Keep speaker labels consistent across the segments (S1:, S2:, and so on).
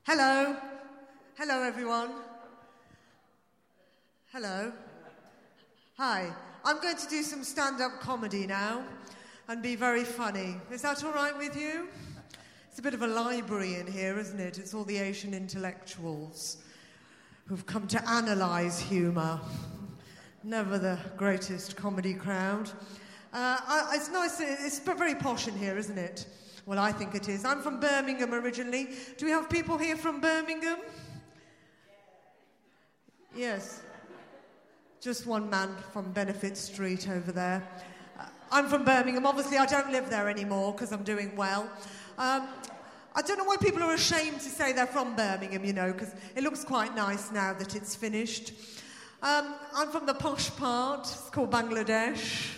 S1: Hello. Hello, everyone. Hello. Hi. I'm going to do some stand-up comedy now and be very funny. Is that all right with you? It's a bit of a library in here, isn't it? It's all the Asian intellectuals who've come to analyse humour. Never the greatest comedy crowd. It's nice, it's very posh in here, isn't it? Well, I think it is. I'm from Birmingham originally. Do we have people here from Birmingham? Yes. Just one man from Benefit Street over there. I'm from Birmingham. Obviously, I don't live there anymore because I'm doing well. I don't know why people are ashamed to say they're from Birmingham, you know, because it looks quite nice now that it's finished. I'm from the posh part. It's called Bangladesh.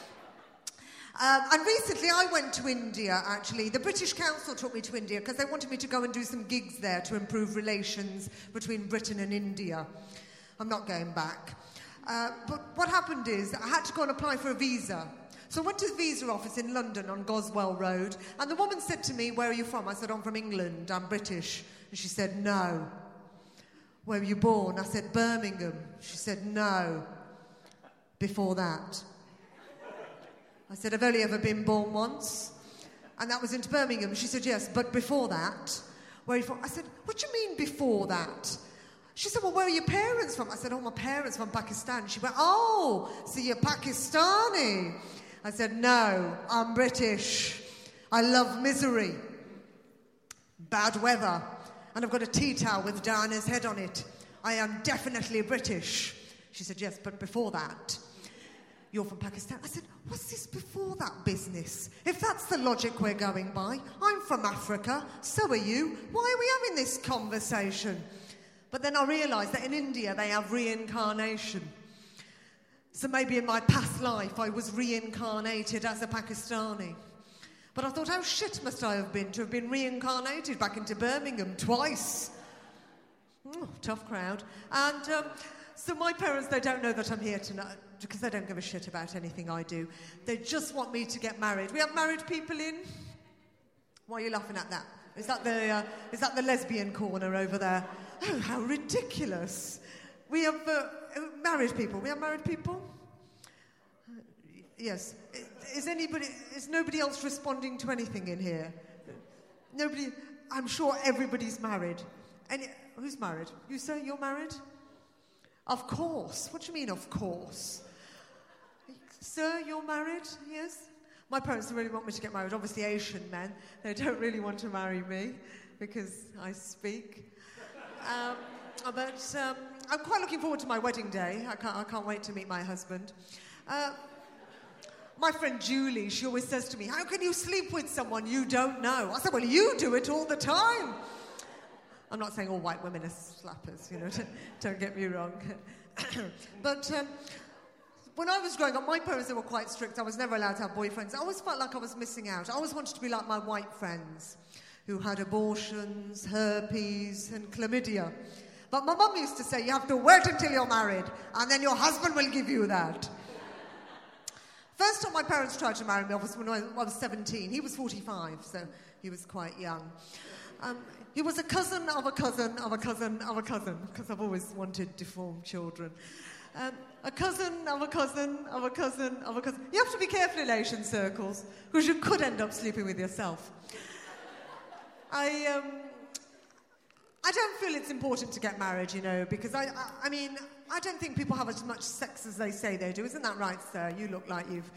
S1: And recently I went to India, actually. The British Council took me to India because they wanted me to go and do some gigs there to improve relations between Britain and India. I'm not going back. But what happened is I had to go and apply for a visa. So I went to the visa office in London on Goswell Road, and the woman said to me, "Where are you from?" I said, "I'm from England, I'm British." And she said, "No." "Where were you born?" I said, "Birmingham." She said, "No." "Before that?" I said, "I've only ever been born once, and that was into Birmingham." She said, "Yes, but before that, where are you from?" I said, "What do you mean before that?" She said, "Well, where are your parents from?" I said, "Oh, my parents from Pakistan." She went, "Oh, so you're Pakistani." I said, "No, I'm British. I love misery, bad weather, and I've got a tea towel with Diana's head on it. I am definitely British." She said, "Yes, but before that, you're from Pakistan." I said, "What's this before that business? If that's the logic we're going by, I'm from Africa, so are you. Why are we having this conversation?" But then I realised that in India they have reincarnation. So maybe in my past life I was reincarnated as a Pakistani. But I thought, how shit must I have been reincarnated back into Birmingham twice. Tough crowd. And so my parents, they don't know that I'm here tonight because they don't give a shit about anything I do. They just want me to get married. We have married people in. Why are you laughing at that? Is that the lesbian corner over there? Oh, how ridiculous. We have married people. We have married people? Yes. Is nobody else responding to anything in here? Nobody? I'm sure everybody's married. Who's married? You, sir, you're married? Of course. What do you mean, of course? Sir, you're married? Yes? My parents really want me to get married. Obviously, Asian men. They don't really want to marry me because I speak. But I'm quite looking forward to my wedding day. I can't wait to meet my husband. My friend Julie, she always says to me, "How can you sleep with someone you don't know?" I said, "Well, you do it all the time." I'm not saying all white women are slappers, you know, don't get me wrong. But when I was growing up, my parents, they were quite strict. I was never allowed to have boyfriends. I always felt like I was missing out. I always wanted to be like my white friends who had abortions, herpes, and chlamydia. But my mum used to say, "You have to wait until you're married, and then your husband will give you that." First time my parents tried to marry me, obviously, when I was 17. He was 45, so he was quite young. He was a cousin of a cousin of a cousin of a cousin, because I've always wanted deformed children. A cousin of a cousin of a cousin of a cousin. You have to be careful in Asian circles, because you could end up sleeping with yourself. I don't feel it's important to get married, you know, because I mean, I don't think people have as much sex as they say they do. Isn't that right, sir? You look like you've...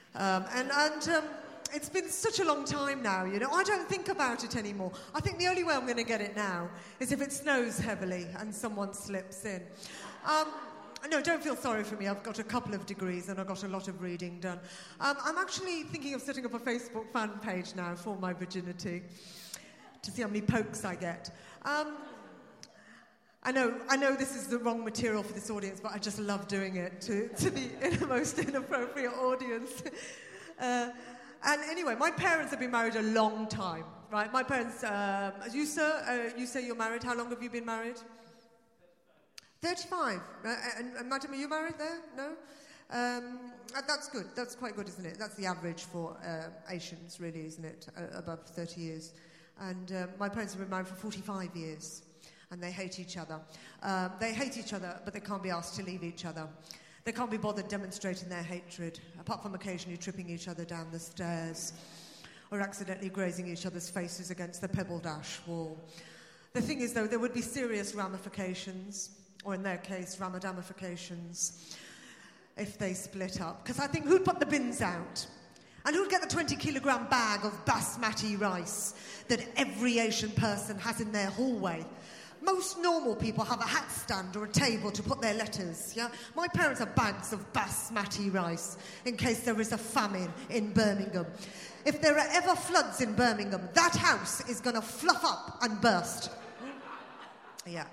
S1: It's been such a long time now, you know. I don't think about it anymore. I think the only way I'm going to get it now is if it snows heavily and someone slips in. No, don't feel sorry for me. I've got a couple of degrees and I've got a lot of reading done. I'm actually thinking of setting up a Facebook fan page now for my virginity to see how many pokes I get. I know this is the wrong material for this audience, but I just love doing it to the most inappropriate audience. And anyway, my parents have been married a long time, right? My parents, you sir, you say you're married. How long have you been married? 35. And madam, are you married there? No? That's good. That's quite good, isn't it? That's the average for Asians, really, isn't it? Above 30 years. And my parents have been married for 45 years, and they hate each other. They hate each other, but they can't be asked to leave each other. They can't be bothered demonstrating their hatred, apart from occasionally tripping each other down the stairs or accidentally grazing each other's faces against the Pebble Dash wall. The thing is, though, there would be serious ramifications, or in their case, ramadamifications, if they split up. Because I think who'd put the bins out? And who'd get the 20-kilogram bag of basmati rice that every Asian person has in their hallway? Most normal people have a hat stand or a table to put their letters, yeah? My parents have bags of basmati rice in case there is a famine in Birmingham. If there are ever floods in Birmingham, that house is going to fluff up and burst. Yeah.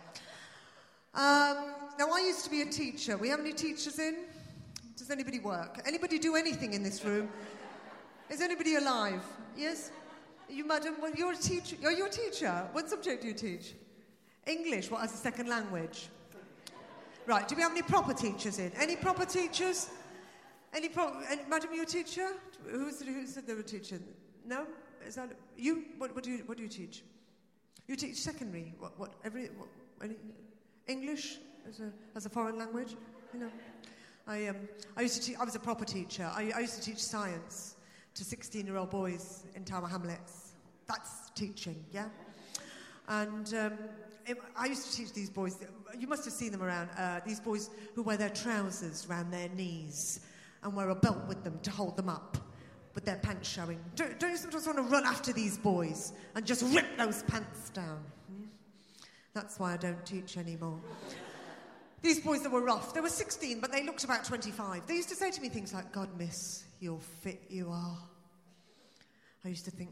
S1: Now, I used to be a teacher. We have any teachers in? Does anybody work? Anybody do anything in this room? Is anybody alive? Yes? You, madam, well, you're a teacher. Are you a teacher? What subject do you teach? English, what, as a second language? Right, do we have any proper teachers in? Any proper teachers? Madam, you a teacher? Who said they were a teacher? No? Is that you? What do you teach? You teach secondary? Any English as a foreign language? You know, I used to teach. I was a proper teacher. I used to teach science to 16-year-old boys in Tower Hamlets. That's teaching, yeah. And I used to teach these boys. You must have seen them around. These boys who wear their trousers round their knees and wear a belt with them to hold them up, with their pants showing. Don't you sometimes want to run after these boys and just rip those pants down? That's why I don't teach anymore. These boys that were rough, they were 16, but they looked about 25. They used to say to me things like, "God, miss, you're fit, you are." I used to think,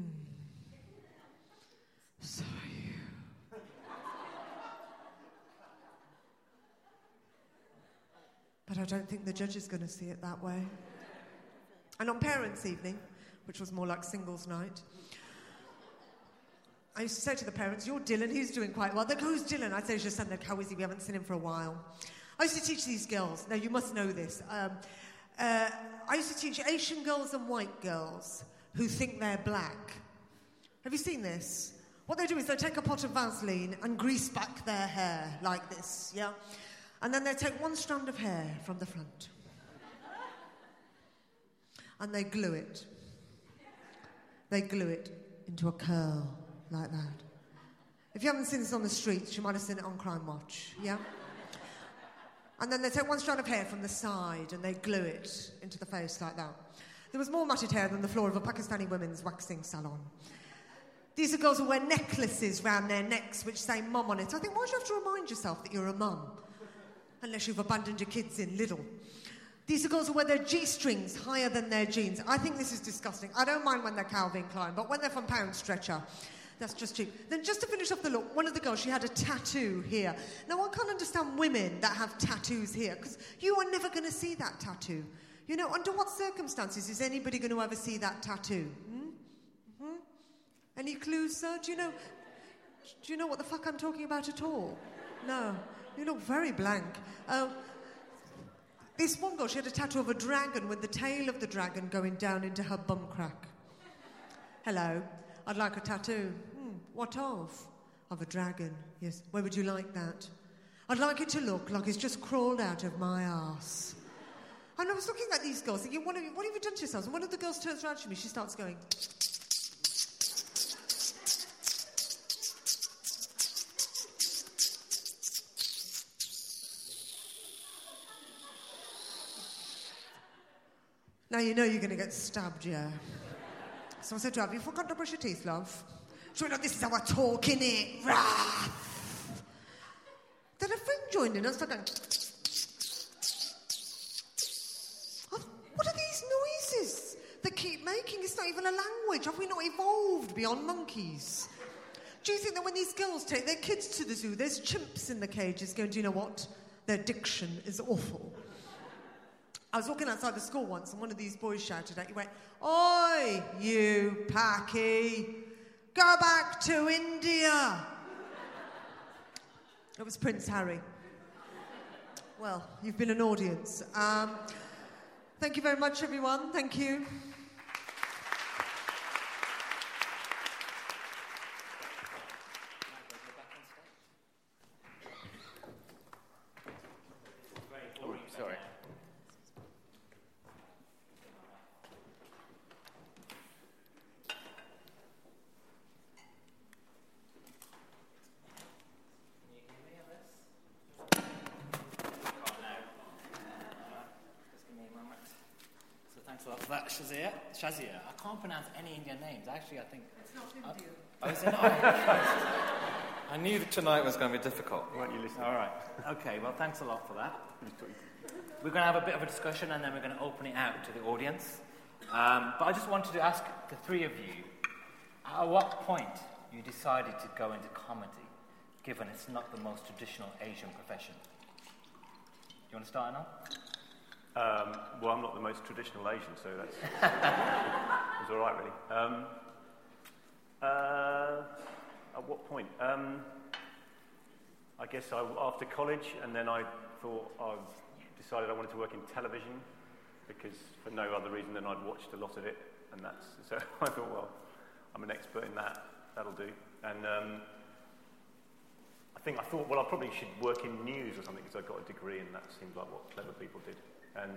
S1: so are you. But I don't think the judge is going to see it that way. And on parents' evening, which was more like singles night, I used to say to the parents, "You're Dylan, he's doing quite well." They go, "Who's Dylan?" I say, "It's your son." Like, "How is he? We haven't seen him for a while." I used to teach these girls. Now, you must know this. I used to teach Asian girls and white girls who think they're black. Have you seen this? What they do is they take a pot of Vaseline and grease back their hair like this, yeah? And then they take one strand of hair from the front and they glue it. They glue it into a curl like that. If you haven't seen this on the streets, you might have seen it on Crime Watch, yeah? And then they take one strand of hair from the side and they glue it into the face like that. There was more matted hair than the floor of a Pakistani women's waxing salon. These are girls who wear necklaces round their necks which say mum on it. I think, why do you have to remind yourself that you're a mum? Unless you've abandoned your kids in Lidl. These are girls who wear their G-strings higher than their jeans. I think this is disgusting. I don't mind when they're Calvin Klein, but when they're from Pound Stretcher, that's just cheap. Then just to finish off the look, one of the girls, she had a tattoo here. Now, I can't understand women that have tattoos here, because you are never going to see that tattoo. You know, under what circumstances is anybody going to ever see that tattoo? Any clues, sir? Do you know what the fuck I'm talking about at all? No. You look very blank. This one girl, she had a tattoo of a dragon with the tail of the dragon going down into her bum crack. Hello, I'd like a tattoo. What of? Of a dragon, yes. Where would you like that? I'd like it to look like it's just crawled out of my arse. And I was looking at these girls thinking, what have you done to yourselves? And one of the girls turns around to me, she starts going... Now you know you're going to get stabbed, yeah. So I said to her, "Have you forgotten to brush your teeth, love?" She went, "Oh, this is how I talk, innit? Rah!" Then a friend joined in and started going... What are these noises they keep making? It's not even a language. Have we not evolved beyond monkeys? Do you think that when these girls take their kids to the zoo, there's chimps in the cages going, "Do you know what? Their diction is awful." I was walking outside the school once and one of these boys shouted at you, went, "Oi, you Packy, go back to India." It was Prince Harry. Well, you've been an audience. Thank you very much, everyone. Thank you.
S2: Shazia. I can't pronounce any Indian names. Actually, I think...
S1: It's not Indian.
S2: Oh, is it not?
S3: I knew that tonight was going to be difficult.
S4: Weren't you listening?
S2: All right. Okay, well, thanks a lot for that. We're going to have a bit of a discussion and then we're going to open it out to the audience. But I just wanted to ask the three of you, at what point you decided to go into comedy, given it's not the most traditional Asian profession? Do you want to start now?
S4: Well, I'm not the most traditional Asian, so that's it's all right, really. At what point? I guess after college, and then I thought decided I wanted to work in television, because for no other reason than I'd watched a lot of it, and so I thought, well, I'm an expert in that. That'll do. And I thought, well, I probably should work in news or something, because I got a degree, and that seemed like what clever people did. And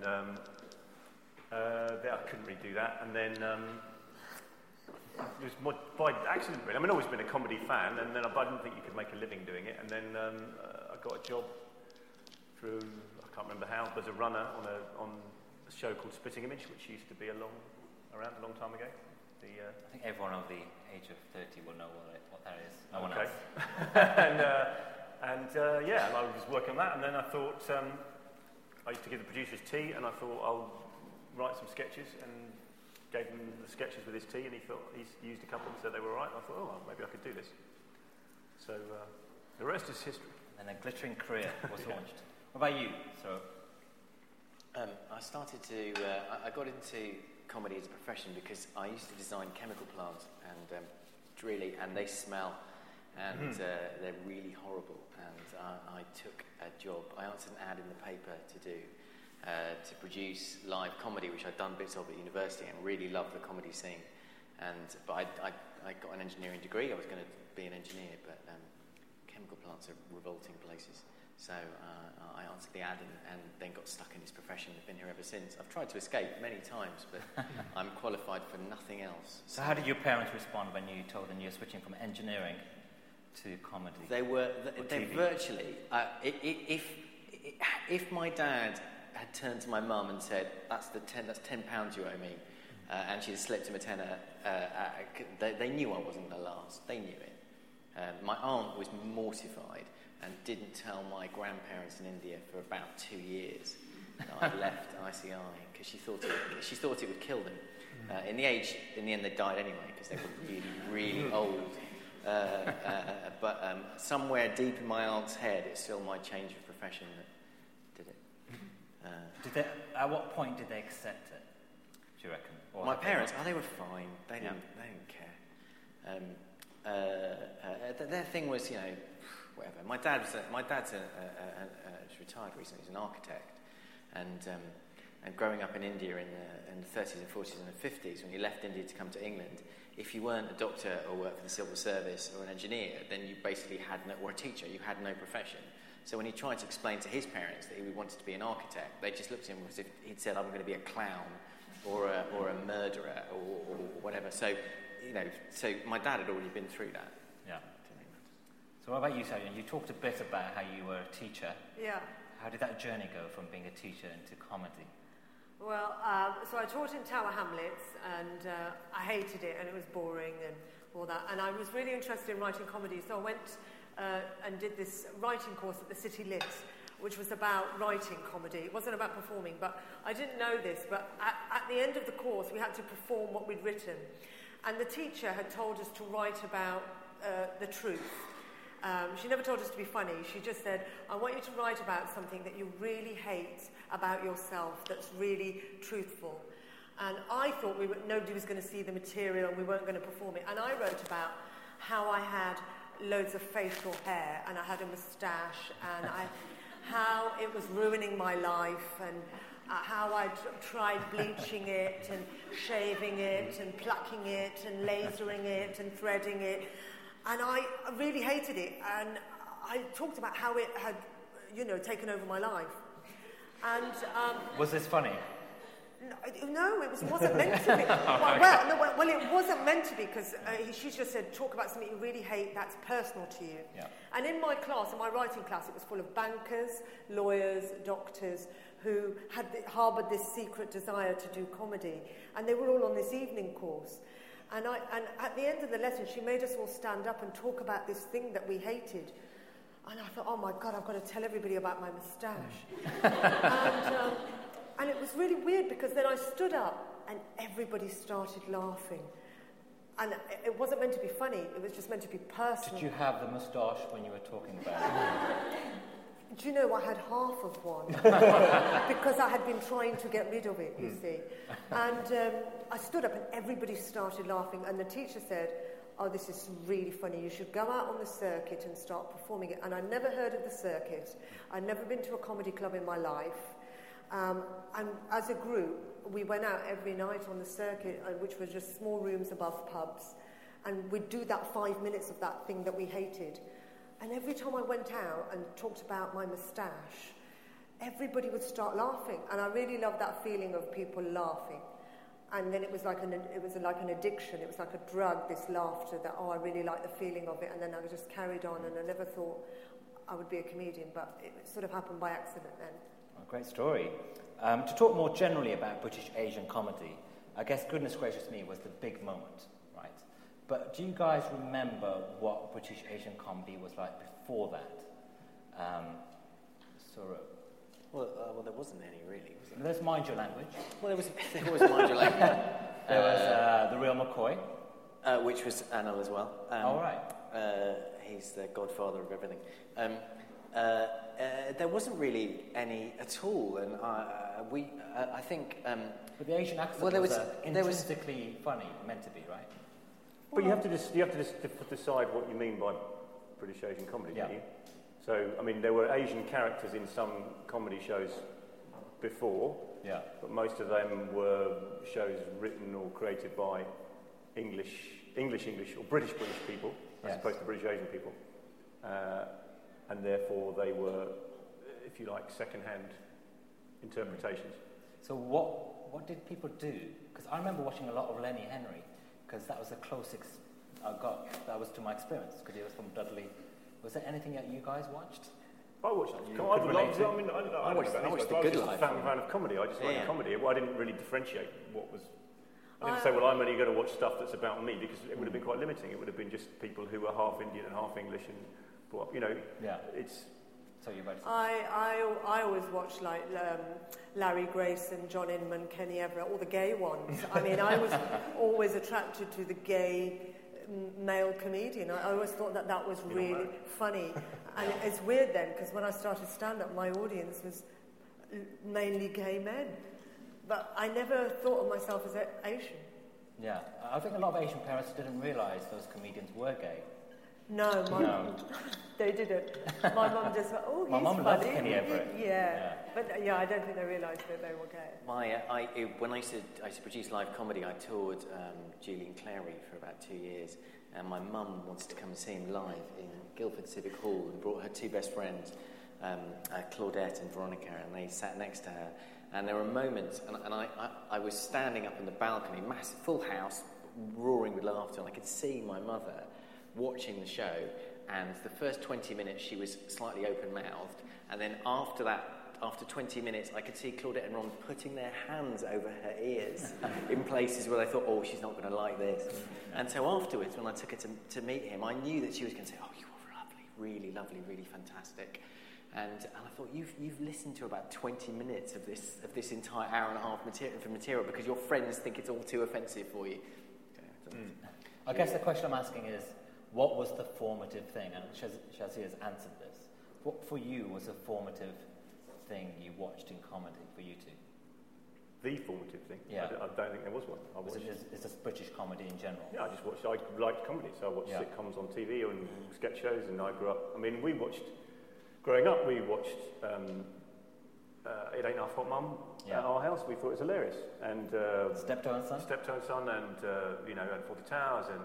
S4: I couldn't really do that. And then it was by accident, really. I mean, I've always been a comedy fan, and then I didn't think you could make a living doing it. And then I got a job through, I can't remember how, but as a runner on a show called Spitting Image, which used to be around a long time ago.
S2: I think everyone over the age of 30 will know what that is. No one
S4: okay.
S2: else.
S4: and I was working on that, and then I thought, I used to give the producers tea, and I thought I'll write some sketches, and gave him the sketches with his tea, and he's used a couple and said they were right, and I thought, oh, maybe I could do this. So the rest is history.
S2: And then a glittering career was launched. What about you?
S5: I started to... I got into comedy as a profession because I used to design chemical plants, and they smell, and they're really horrible. And I took a job. I answered an ad in the paper to produce live comedy, which I'd done bits of at university and really loved the comedy scene. But I got an engineering degree. I was going to be an engineer, but chemical plants are revolting places. So I answered the ad and then got stuck in this profession. I've been here ever since. I've tried to escape many times, but I'm qualified for nothing else.
S2: So how did your parents respond when you told them you were switching from engineering to comedy?
S5: They virtually... if my dad had turned to my mum and said, that's £10 you owe me, and she'd slipped him a tenner, they knew I wasn't the last. They knew it. My aunt was mortified and didn't tell my grandparents in India for about 2 years that I'd left ICI, because she thought it would kill them. In the end, they died anyway, because they were really, really old. But somewhere deep in my aunt's head, it's still my change of profession that did it.
S2: At what point did they accept it, do you reckon? Or
S5: my parents, they were fine. They didn't care. Their thing was, whatever. My dad's retired recently. He's an architect, and growing up in India in the 30s and 40s and the 50s, when you left India to come to England, if you weren't a doctor or worked for the civil service or an engineer, then you basically or a teacher, you had no profession. So when he tried to explain to his parents that he wanted to be an architect, they just looked at him as if he'd said, "I'm going to be a clown or a murderer or whatever." So, so my dad had already been through that.
S2: Yeah. So what about you, Sarah? You talked a bit about how you were a teacher.
S6: Yeah.
S2: How did that journey go from being a teacher into comedy?
S6: Well, so I taught in Tower Hamlets, and I hated it, and it was boring and all that. And I was really interested in writing comedy, so I went and did this writing course at the City Lit, which was about writing comedy. It wasn't about performing, but I didn't know this, but at the end of the course, we had to perform what we'd written. And the teacher had told us to write about the truth. She never told us to be funny. She just said, I want you to write about something that you really hate about yourself that's really truthful. And I thought nobody was going to see the material and we weren't going to perform it. And I wrote about how I had loads of facial hair and I had a moustache and how it was ruining my life and how I tried bleaching it and shaving it and plucking it and lasering it and threading it. And I really hated it. And I talked about how it had, taken over my life. And
S2: was this funny?
S6: No, it wasn't meant to be. Well, it wasn't meant to be because she just said, talk about something you really hate that's personal to you.
S2: Yeah.
S6: And in my writing class, it was full of bankers, lawyers, doctors who had harboured this secret desire to do comedy, and they were all on this evening course. And at the end of the lesson, she made us all stand up and talk about this thing that we hated. And I thought, oh my God, I've got to tell everybody about my moustache. And it was really weird because then I stood up and everybody started laughing. And it wasn't meant to be funny, it was just meant to be personal.
S2: Did you have the moustache when you were talking about it?
S6: Do you know, I had half of one because I had been trying to get rid of it, you see. And I stood up and everybody started laughing, and the teacher said, oh, this is really funny, you should go out on the circuit and start performing it. And I'd never heard of the circuit, I'd never been to a comedy club in my life. And as a group, we went out every night on the circuit, which was just small rooms above pubs, and we'd do that 5 minutes of that thing that we hated. And every time I went out and talked about my moustache, everybody would start laughing, and I really loved that feeling of people laughing. And then it was like an addiction, it was like a drug, this laughter that, oh, I really like the feeling of it, and then I just carried on, and I never thought I would be a comedian, but it sort of happened by accident then.
S2: Oh, great story. To talk more generally about British Asian comedy, I guess Goodness Gracious Me was the big moment, right? But do you guys remember what British Asian comedy was like before that?
S5: Well, there wasn't any really, was there?
S2: There's Mind Your Language.
S5: Well, there was Mind Your Language.
S2: There was The Real McCoy.
S5: Which was Anil as well.
S2: All right.
S5: He's the godfather of everything. There wasn't really any at all, and I think.
S2: But the Asian accent was intrinsically funny, meant to be, right?
S4: But you have to just decide what you mean by British Asian comedy, don't you? So, I mean, there were Asian characters in some comedy shows before, but most of them were shows written or created by English or British people, as opposed to British Asian people. And therefore they were, if you like, second-hand interpretations.
S2: So what did people do? Because I remember watching a lot of Lenny Henry, because that was the closest I got. That was to my experience, because he was from Dudley. Was there anything that you guys watched?
S4: I watched. I
S5: watched The Good Life.
S4: I was a fan of comedy. I just liked comedy. I didn't really differentiate what was. I didn't say, well, I'm only going to watch stuff that's about me, because it would have been quite limiting. It would have been just people who were half Indian and half English and brought up, it's...
S2: So you both...
S6: I always watched, like, Larry Grayson, John Inman, Kenny Everett, all the gay ones. I mean, I was always attracted to the gay male comedian. I always thought that was really funny. And it's weird then, because when I started stand-up, my audience was mainly gay men. But I never thought of myself as Asian.
S2: Yeah, I think a lot of Asian parents didn't realise those comedians were gay.
S6: No, they didn't. My mum just went, oh, he's funny.
S2: My mum loved Kenny Everett.
S6: Yeah. But I don't think they realised that they were gay.
S5: When I used to produce live comedy, I toured Julian Clary for about 2 years, and my mum wanted to come and see him live in Guildford Civic Hall, and brought her two best friends, Claudette and Veronica, and they sat next to her. And there were moments, and I was standing up on the balcony, massive, full house, roaring with laughter, and I could see my mother watching the show, and the first 20 minutes she was slightly open-mouthed, and then after that, after 20 minutes, I could see Claudette and Ron putting their hands over her ears in places where I thought, oh, she's not going to like this. And so afterwards, when I took her to meet him, I knew that she was going to say, oh, you were lovely, really fantastic. And I thought, you've listened to about 20 minutes of this entire hour and a half material because your friends think it's all too offensive for you.
S2: I guess the question I'm asking is, what was the formative thing? And Shazia has answered this. What for you was a formative thing you watched in comedy for you two?
S4: The formative thing?
S2: Yeah.
S4: I don't think there was one.
S2: Is this British comedy in general?
S4: Yeah, I liked comedy, so I watched sitcoms on TV and sketch shows, and I grew up. I mean, growing up, we watched It Ain't Our Fault Mum at our house. We thought it was hilarious. And
S2: Steptoe and Son,
S4: and and Fawlty Towers, and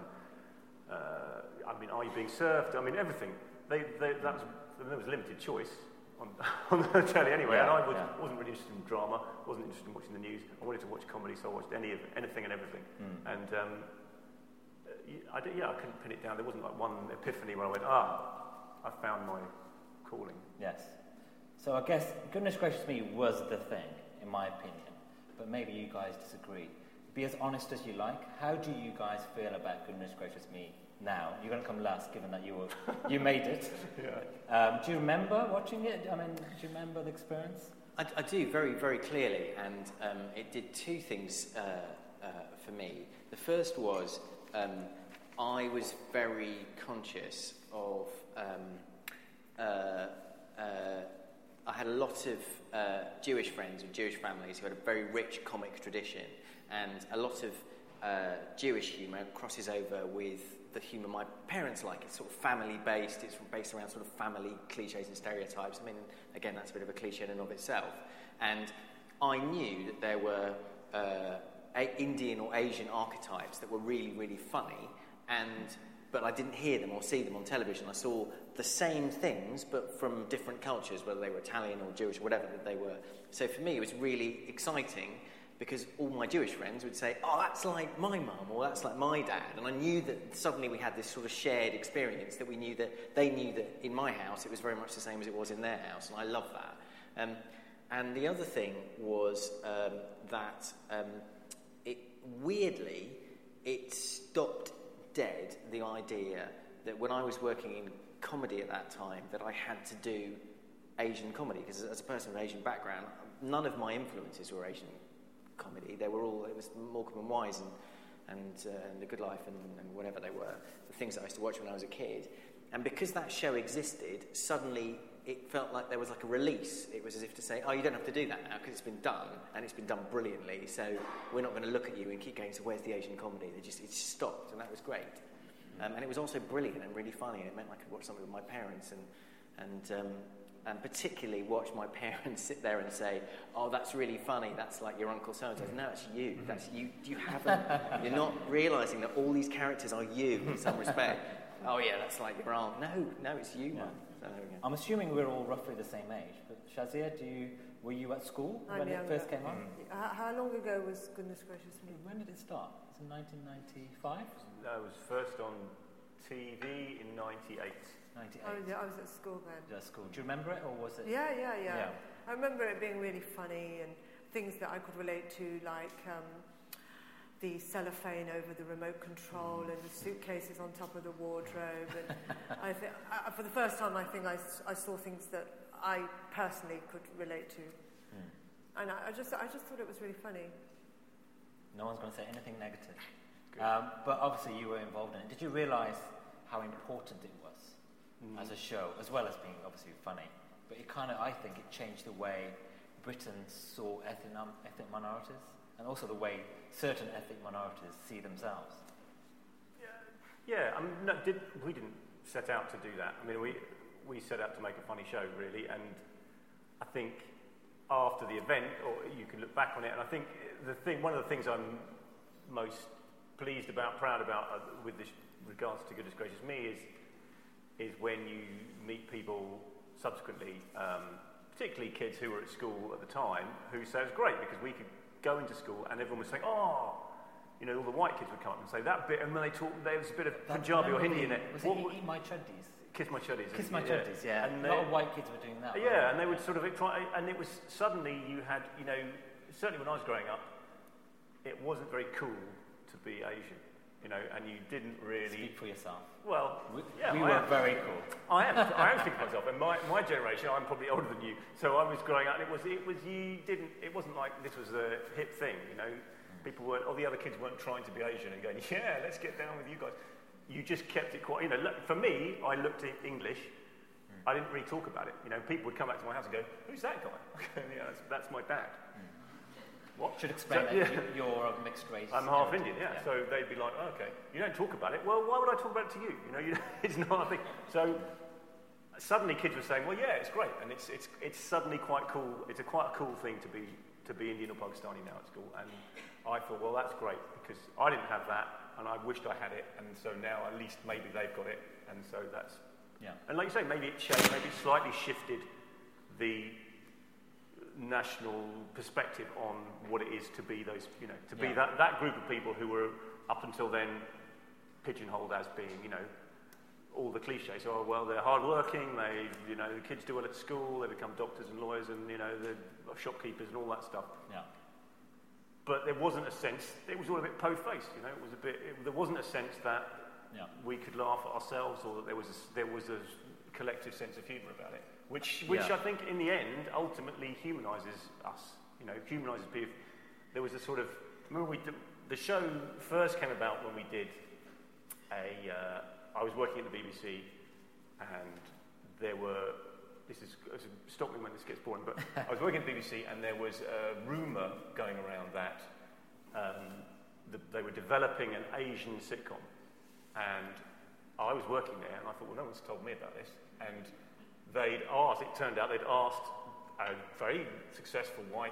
S4: Are You Being Served? I mean, everything. There was limited choice on the telly anyway, and I wasn't really interested in drama. Wasn't interested in watching the news. I wanted to watch comedy, so I watched anything and everything. And I couldn't pin it down. There wasn't like one epiphany where I went, I found my calling.
S2: Yes. So I guess Goodness Gracious Me was the thing, in my opinion. But maybe you guys disagree. Be as honest as you like. How do you guys feel about Goodness Gracious Me now? You're going to come last, given that you made it.
S4: Yeah.
S2: Do you remember watching it? I mean, do you remember the experience?
S5: I do, very, very clearly, and it did two things for me. The first was I was very conscious of... I had a lot of Jewish friends and Jewish families who had a very rich comic tradition, and a lot of Jewish humour crosses over with the humour my parents like. It's sort of family-based, it's based around sort of family cliches and stereotypes. I mean, again, that's a bit of a cliche in and of itself. And I knew that there were Indian or Asian archetypes that were really, really funny, but I didn't hear them or see them on television. I saw the same things, but from different cultures, whether they were Italian or Jewish or whatever that they were. So for me, it was really exciting because all my Jewish friends would say, oh, that's like my mum, or that's like my dad. And I knew that suddenly we had this sort of shared experience, that we knew that they knew that in my house it was very much the same as it was in their house, and I love that. And the other thing was that weirdly, it stopped dead the idea that when I was working in comedy at that time, that I had to do Asian comedy, because as a person with Asian background, none of my influences were Asian comedy. It was Morecambe and Wise and The Good Life and whatever they were, the things that I used to watch when I was a kid. And because that show existed, suddenly it felt like there was like a release. It was as if to say, oh, you don't have to do that now because it's been done, and it's been done brilliantly, so we're not going to look at you and keep going, so where's the Asian comedy? It just stopped, and that was great. And it was also brilliant and really funny, and it meant I could watch something with my parents and particularly watch my parents sit there and say, oh, that's really funny, that's like your Uncle so-and-so. No, it's you. That's you. You're not realising that all these characters are you in some respect. Oh, yeah, that's like your aunt. No, it's you, man. So, yeah.
S2: I'm assuming we're all roughly the same age, but Shazia, were you at school when it first came on?
S6: How long ago was Goodness Gracious Me?
S2: When did it start? Was it 1995?
S4: No, it was first on TV in 98.
S2: 98.
S6: Oh, yeah, I was at school then.
S2: At school. Do you remember it, or was it?
S6: Yeah. I remember it being really funny and things that I could relate to, like the cellophane over the remote control and the suitcases on top of the wardrobe. And I think, for the first time, I think I saw things that I personally could relate to. And I just thought it was really funny.
S2: No one's going to say anything negative. But obviously you were involved in it. Did you realise how important it was as a show, as well as being obviously funny? But it kind of, I think, it changed the way Britain saw ethnic minorities, and also the way certain ethnic minorities see themselves.
S4: Yeah. I mean, we didn't set out to do that. I mean, we set out to make a funny show, really, and I think after the event, or you can look back on it, and I think one of the things I'm most pleased about, proud about with this regards to Goodness Gracious Me is when you meet people subsequently, particularly kids who were at school at the time, who say it's great because we could go into school and everyone was saying, oh, you know, all the white kids would come up and say that bit, and when there was a bit of Punjabi or Hindi in it.
S2: Was it Eat My Chuddies?
S4: Kiss My Chuddies.
S2: Kiss My Chuddies, yeah. And a lot of white kids were doing that.
S4: Yeah, and they would sort of try, and it was suddenly you had, you know, certainly when I was growing up, it wasn't very cool to be Asian, you know, and you didn't really...
S2: Speak for yourself.
S4: Well,
S2: we were very cool.
S4: I am speaking for myself, and my generation, I'm probably older than you, so I was growing up, and it wasn't like this was a hip thing, you know. People weren't, all the other kids weren't trying to be Asian and going, yeah, let's get down with you guys. You just kept it quite, you know, for me, I looked at English, I didn't really talk about it. You know, people would come back to my house and go, who's that guy? Yeah, that's my dad. What?
S2: Should explain that you're of mixed race.
S4: I'm half Indian, yeah. So they'd be like, oh, okay, you don't talk about it. Well, why would I talk about it to you? You know, it's not a thing. So suddenly kids were saying, well, yeah, it's great. And it's suddenly quite cool. It's quite a cool thing to be Indian or Pakistani now at school. And I thought, well, that's great because I didn't have that. And I wished I had it, and so now at least maybe they've got it, and so that's... Yeah. And like you say, maybe it changed, maybe it slightly shifted the national perspective on what it is to be those, you know, to be that group of people who were up until then pigeonholed as being, you know, all the cliches. So, well, they're hardworking. The kids do well at school. They become doctors and lawyers, and they're shopkeepers and all that stuff.
S2: Yeah.
S4: But there wasn't a sense. It was all a bit po-faced. It was a bit. There wasn't a sense that we could laugh at ourselves, or that there was a collective sense of humour about it, which I think in the end ultimately humanises us. Humanises people. There was a sort of. Remember, the show first came about when we did I was working at the BBC, and there were. Stop me when this gets boring, but I was working at the BBC, and there was a rumour going around that they were developing an Asian sitcom, and I was working there, and I thought, well, no one's told me about this, and it turned out they'd asked a very successful white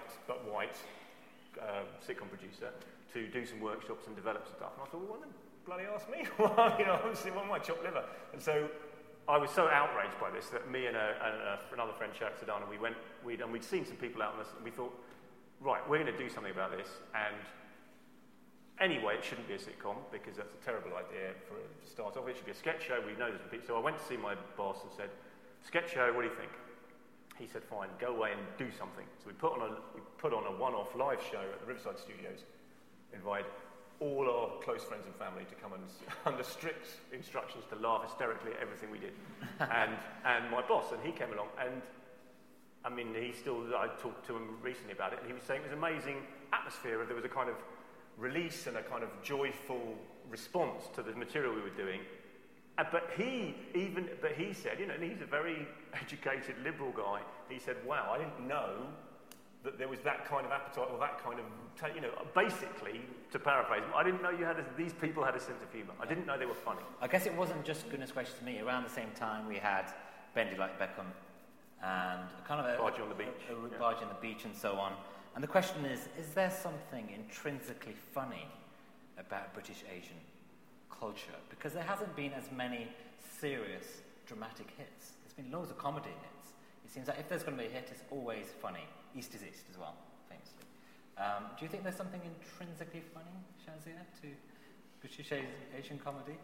S4: sitcom producer to do some workshops and develop stuff, and I thought, well, why don't bloody ask me? Obviously, what am I, chopped liver? And so I was so outraged by this that me and another friend, Sharik Sadana, we'd seen some people out on this, and we thought, right, we're going to do something about this. And anyway, it shouldn't be a sitcom, because that's a terrible idea to start off. It should be a sketch show. We know there's people. So I went to see my boss and said, sketch show, what do you think? He said, fine, go away and do something. So we put on a one-off live show at the Riverside Studios, invite all our close friends and family to come and under strict instructions to laugh hysterically at everything we did. and my boss, and he came along, and I mean, I talked to him recently about it, and he was saying it was an amazing atmosphere. There was a kind of release and a kind of joyful response to the material we were doing. But he said, and he's a very educated liberal guy, he said, wow, I didn't know that there was that kind of appetite or that kind of, basically, to paraphrase, I didn't know these people had a sense of humour. I didn't know they were funny.
S2: I guess it wasn't just goodness gracious me. Around the same time, we had Bendy Like Beckham and kind of a
S4: Bargee on the Beach.
S2: Bargee on the Beach and so on. And the question is there something intrinsically funny about British Asian culture? Because there hasn't been as many serious, dramatic hits. There's been loads of comedy hits. It seems like if there's going to be a hit, it's always funny. East is East as well, famously. Do you think there's something intrinsically funny, Shazia, to British Asian comedy?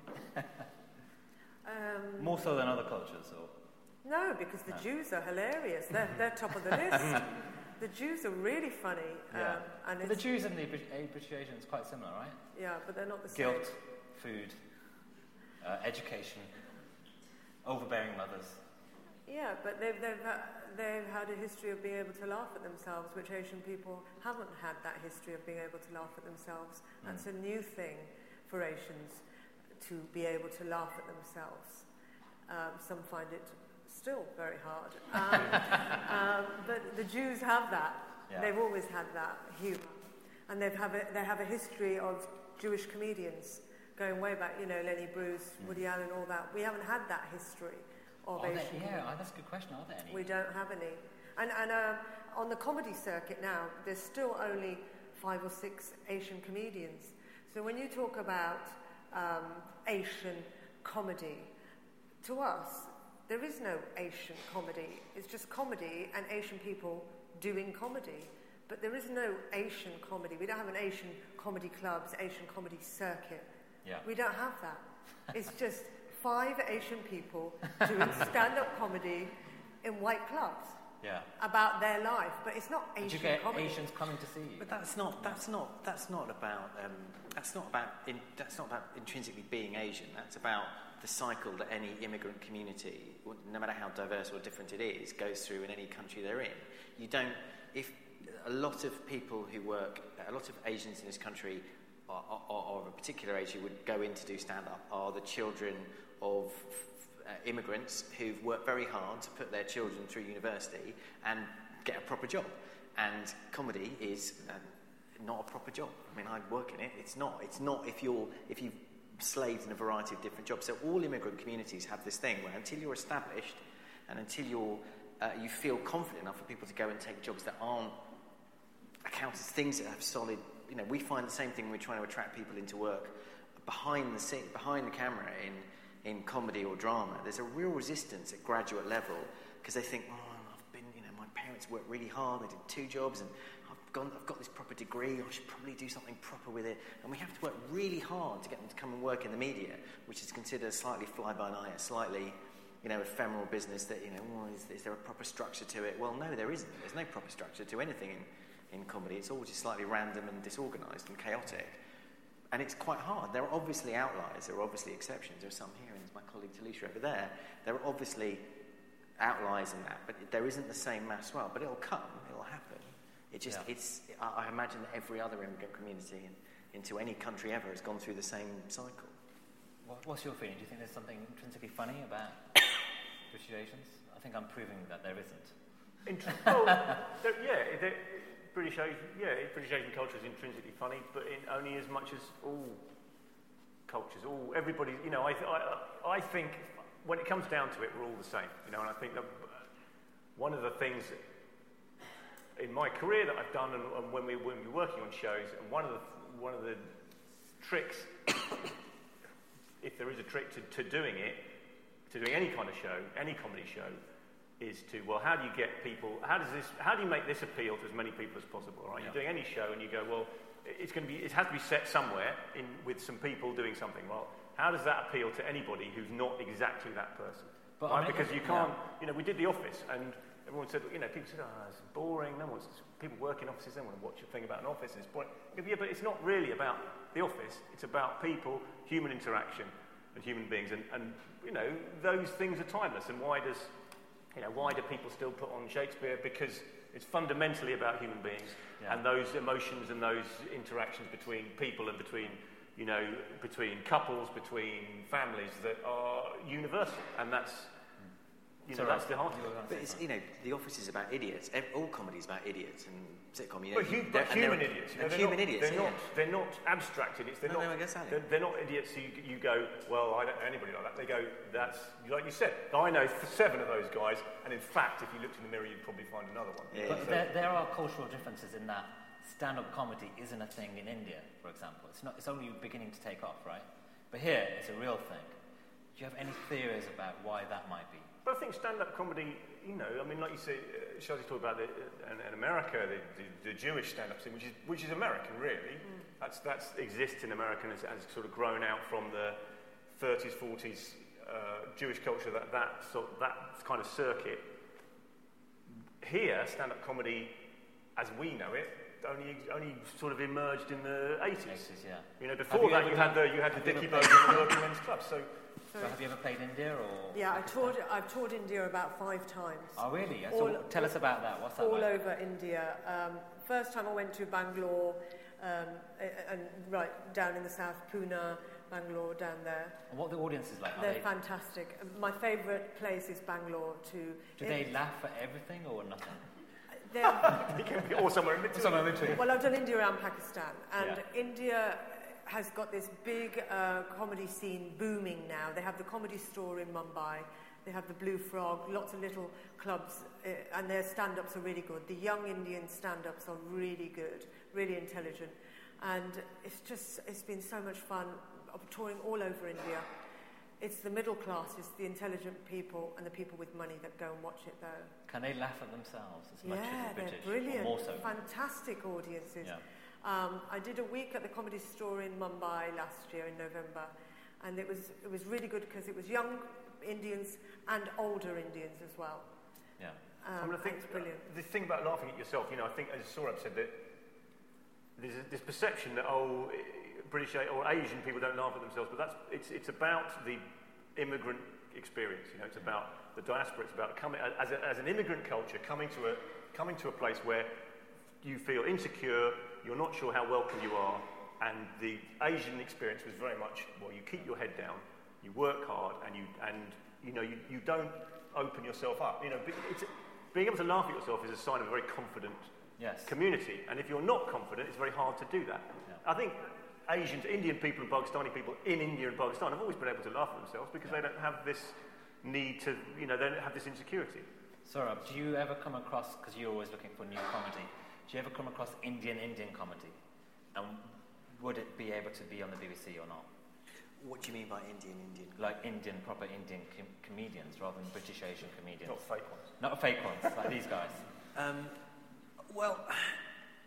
S2: More so than other cultures, or?
S6: No, because the Jews are hilarious. They're top of the list. The Jews are really funny.
S2: Yeah. But the Jews and the British Asians quite similar, right?
S6: Yeah, but they're not the same.
S2: Guilt, food, education, overbearing mothers.
S6: Yeah, but they've had a history of being able to laugh at themselves, which Asian people haven't had that history of being able to laugh at themselves. That's a new thing for Asians, to be able to laugh at themselves. Some find it still very hard. But the Jews have that. Yeah. They've always had that humour. And they have a history of Jewish comedians going way back, Lenny Bruce, Woody Allen, all that. We haven't had that history.
S2: That's a good question. Are there any?
S6: We don't have any. And on the comedy circuit now, there's still only 5 or 6 Asian comedians. So when you talk about Asian comedy, to us, there is no Asian comedy. It's just comedy and Asian people doing comedy. But there is no Asian comedy. We don't have an Asian comedy clubs, Asian comedy circuit.
S2: Yeah.
S6: We don't have that. It's just 5 Asian people doing stand-up comedy in white clubs about their life, but it's not Asian
S2: comedy. Did you get
S6: comedy.
S2: Asians coming to see you?
S5: But that's not about intrinsically being Asian. That's about the cycle that any immigrant community, no matter how diverse or different it is, goes through in any country they're in. If a lot of people who work, a lot of Asians in this country are of a particular age who would go in to do stand-up are the children of immigrants who've worked very hard to put their children through university and get a proper job. And comedy is not a proper job. I mean, I work in it. It's not if you've slaved in a variety of different jobs. So all immigrant communities have this thing where until you're established and until you feel confident enough for people to go and take jobs that aren't accounted as things that have solid. We find the same thing when we're trying to attract people into work behind the scene, behind the camera in comedy or drama. There's a real resistance at graduate level because they think, I've been, my parents worked really hard. They did 2 jobs, and I've got this proper degree, I should probably do something proper with it. And we have to work really hard to get them to come and work in the media, which is considered slightly fly-by-night, slightly, ephemeral business that, is there a proper structure to it? Well, no, there isn't. There's no proper structure to anything in comedy. It's all just slightly random and disorganised and chaotic. And it's quite hard. There are obviously outliers, there are obviously exceptions. There are some here, and there's my colleague Talisha over there. There are obviously outliers in that, but there isn't the same mass swell. But it'll come, it'll happen. I imagine that every other immigrant community into any country ever has gone through the same cycle.
S2: What's your feeling? Do you think there's something intrinsically funny about British Asians? I think I'm proving that there isn't.
S4: British Asian culture is intrinsically funny, but only as much as all cultures, everybody. I think when it comes down to it, we're all the same. And I think that one of the things in my career that I've done, and when we're working on shows, and one of the tricks, if there is a trick to doing any kind of show, any comedy show, is to, how do you get people, how do you make this appeal to as many people as possible, right? Yeah. You're doing any show and you go, it has to be set somewhere with some people doing something. Well, how does that appeal to anybody who's not exactly that person? Right? Because you can't, we did The Office and everyone said, people said, it's boring, people work in offices, they want to watch a thing about an office, and it's boring. Yeah, but it's not really about The Office, it's about people, human interaction and human beings, and those things are timeless, and why do people still put on Shakespeare? Because it's fundamentally about human beings and those emotions and those interactions between people and between couples, between families that are universal, and that's that's the heart of it.
S5: But it's, The Office is about idiots. All comedy is about idiots, and sitcom.
S4: But human idiots. They're not abstracted. They're not idiots. So you go, well, I don't know anybody like that. They go, that's like you said. I know 7 of those guys, and in fact, if you looked in the mirror, you'd probably find another one.
S2: Yeah. But there are cultural differences in that stand-up comedy isn't a thing in India, for example. It's only beginning to take off, right? But here, it's a real thing. Do you have any theories about why that might be?
S4: But I think stand-up comedy, like you say, Shazzy's talking about in America, the Jewish stand-up scene, which is American, really. That exists in America and has sort of grown out from the 30s, 40s Jewish culture, that kind of circuit. Here, stand-up comedy, as we know it, only sort of emerged in the 80s.
S2: Yeah.
S4: Before that, you had the Dickie Bogan and the Working Men's Club. So
S2: have you ever played India or?
S6: Yeah, I've toured India about 5 times.
S2: Oh, really? Tell us about that. What's that
S6: all
S2: like?
S6: Over India. First time I went to Bangalore, and right down in the south, Pune, Bangalore, down there.
S2: And what are the audiences like?
S6: They're fantastic. My favourite place is Bangalore too.
S2: Do they laugh at everything or nothing?
S4: Or somewhere in between.
S6: Well, I've done India and Pakistan, and India has got this big comedy scene booming now. They have the Comedy Store in Mumbai, they have the Blue Frog, lots of little clubs, and their stand-ups are really good. The young Indian stand-ups are really good, really intelligent, and it's been so much fun touring all over India. It's the middle class, it's the intelligent people and the people with money that go and watch it, though.
S2: Can they laugh at themselves as much as the British?
S6: They're brilliant.
S2: Or more so?
S6: Fantastic audiences.
S2: Yeah.
S6: I did a week at the Comedy Store in Mumbai last year in November, and it was really good because it was young Indians and older Indians as well.
S2: Yeah.
S4: I think
S6: it's brilliant.
S4: The thing about laughing at yourself, I think, as Saurabh said, that there's this perception that British or Asian people don't laugh at themselves, but it's about the immigrant experience. It's about the diaspora. It's about coming as an immigrant culture coming to a place where you feel insecure, you're not sure how welcome you are, and the Asian experience was very much, you keep your head down, you work hard, and you don't open yourself up. Being able to laugh at yourself is a sign of a very confident community, and if you're not confident, it's very hard to do that. Yeah. I think Indian people and Pakistani people in India and Pakistan have always been able to laugh at themselves because they don't have this need to, they don't have this insecurity.
S2: Saurabh, do you ever come across, because you're always looking for new comedy, do you ever come across Indian comedy? And would it be able to be on the BBC or not?
S5: What do you mean by Indian?
S2: Like proper Indian comedians rather than British Asian comedians.
S4: Not fake ones.
S2: Not fake ones, like these guys.
S5: Well,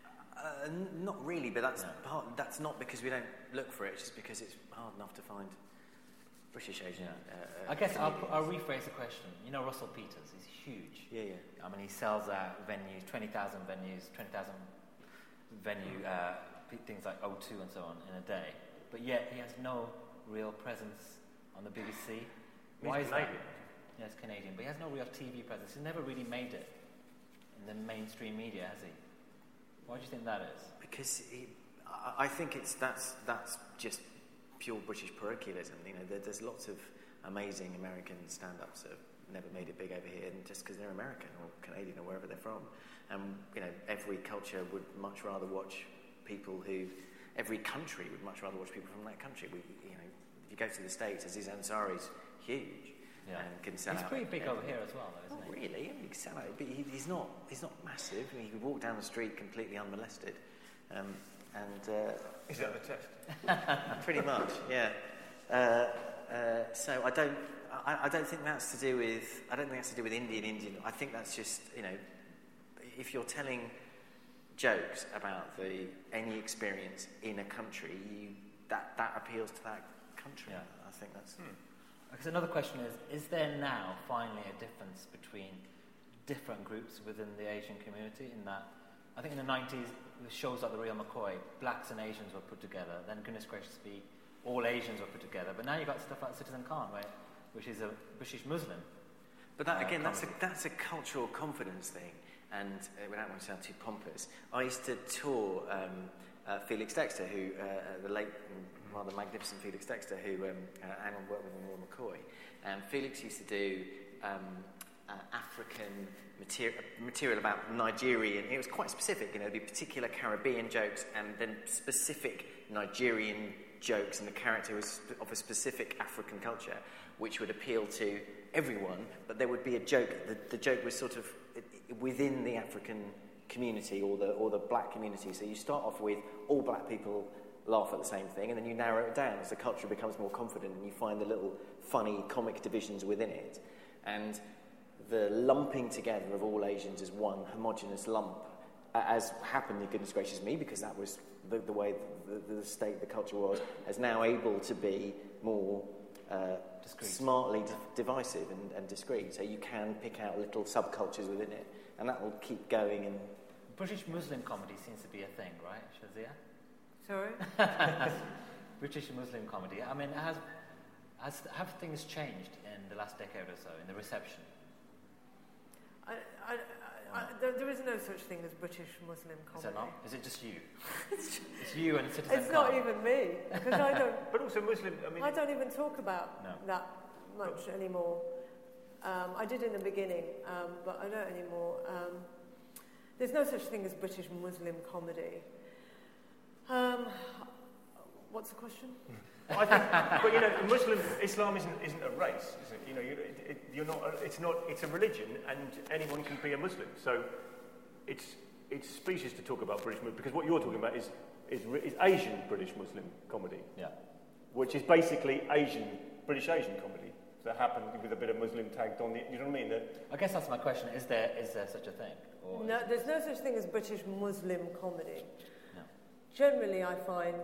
S5: Not really, but that's not because we don't look for it. It's just because it's hard enough to find British Asian.
S2: I guess I'll rephrase the question. You know Russell Peters, he's huge.
S5: Yeah.
S2: I mean, he sells out venues, 20,000 venues, 20,000 venue things like O2 and so on in a day. But yet he has no real presence on the BBC. Why is that? Yeah, he's Canadian, but he has no real TV presence. He's never really made it in the mainstream media, has he? Why do you think that is?
S5: Because I think that's just pure British parochialism. You know, there's lots of amazing American stand-ups that have never made it big over here, and just because they're American or Canadian or wherever they're from. And you know, every culture would much rather watch people who. Every country would much rather watch people from that country. If you go to the States, Aziz Ansari's huge and can sell out.
S2: He's pretty big over here as well, though, isn't
S5: he? Really? He can sell out, but he's not massive. I mean, he could walk down the street completely unmolested.
S4: Is that the test?
S5: Pretty much, yeah. So I don't think that's to do with. I don't think that's to do with Indian. I think that's just if you're telling jokes about any experience in a country, that appeals to that country.
S2: Yeah.
S5: I think that's.
S2: Because another question is there now finally a difference between different groups within the Asian community? In that, I think in the 90s, with shows like The Real McCoy, blacks and Asians were put together. Then, goodness gracious me, all Asians were put together. But now you've got stuff like Citizen Khan, right, which is a British Muslim.
S5: But that again, that's a cultural confidence thing. And without wanting to sound too pompous, I used to tour Felix Dexter, who the late and rather magnificent Felix Dexter, who Anne worked with in Royal McCoy. And Felix used to do African material about Nigerian. It was quite specific, there'd be particular Caribbean jokes and then specific Nigerian jokes, and the character was of a specific African culture, which would appeal to everyone, but there would be a joke. The joke was sort of within the African community or the black community. So you start off with all black people laugh at the same thing, and then you narrow it down as the culture becomes more confident, and you find the little funny comic divisions within it. And the lumping together of all Asians as one homogenous lump, as happened, goodness gracious me, because that was the way the state, the culture was, is now able to be more smartly divisive and discreet. So you can pick out little subcultures within it, and that will keep going. And
S2: British Muslim comedy seems to be a thing, right, Shazia?
S6: Sorry?
S2: British Muslim comedy. I mean, have things changed in the last decade or so in the reception?
S6: There is no such thing as British Muslim comedy.
S2: Is there not? Is it just you? It's you and Citizen
S6: It's
S2: Khan.
S6: not even me, because I don't.
S4: But also Muslim.
S6: I don't even talk about that much anymore. I did in the beginning, but I don't anymore. There's no such thing as British Muslim comedy. What's the question?
S4: I think, but Muslim Islam isn't a race, is it? You're not. It's a religion, and anyone can be a Muslim. So, it's specious to talk about British Muslim, because what you're talking about is Asian British Muslim comedy.
S2: Yeah.
S4: Which is basically British Asian comedy that happened with a bit of Muslim tagged on it. You know what I mean?
S2: I guess that's my question. Is there such a thing? Or
S6: No, there's no such thing as British Muslim comedy.
S2: No.
S6: Generally, I find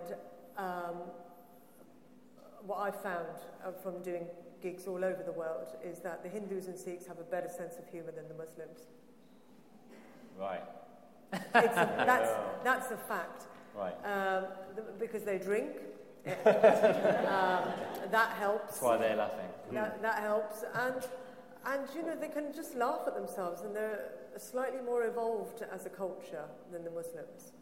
S6: what I've found from doing gigs all over the world is that the Hindus and Sikhs have a better sense of humour than the Muslims.
S2: Right.
S6: That's a fact.
S2: Right.
S6: Because they drink. That helps.
S2: That's why they're laughing.
S6: That helps. And they can just laugh at themselves, and they're slightly more evolved as a culture than the Muslims.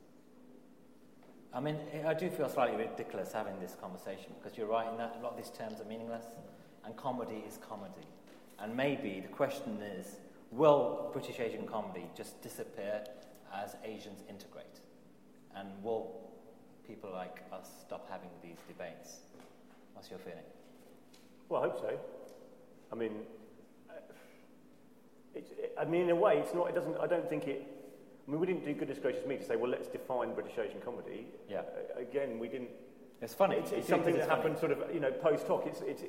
S2: I mean, I do feel slightly ridiculous having this conversation, because you're right in that a lot of these terms are meaningless, and comedy is comedy. And maybe the question is, will British Asian comedy just disappear as Asians integrate? And will people like us stop having these debates? What's your feeling?
S4: Well, I hope so. I mean, in a way, it's not. It doesn't. I don't think it. I mean, we didn't do goodness gracious me to say, well, let's define British Asian comedy.
S2: Yeah.
S4: Again, we didn't.
S2: It's funny.
S4: It's something that happened sort of, post hoc.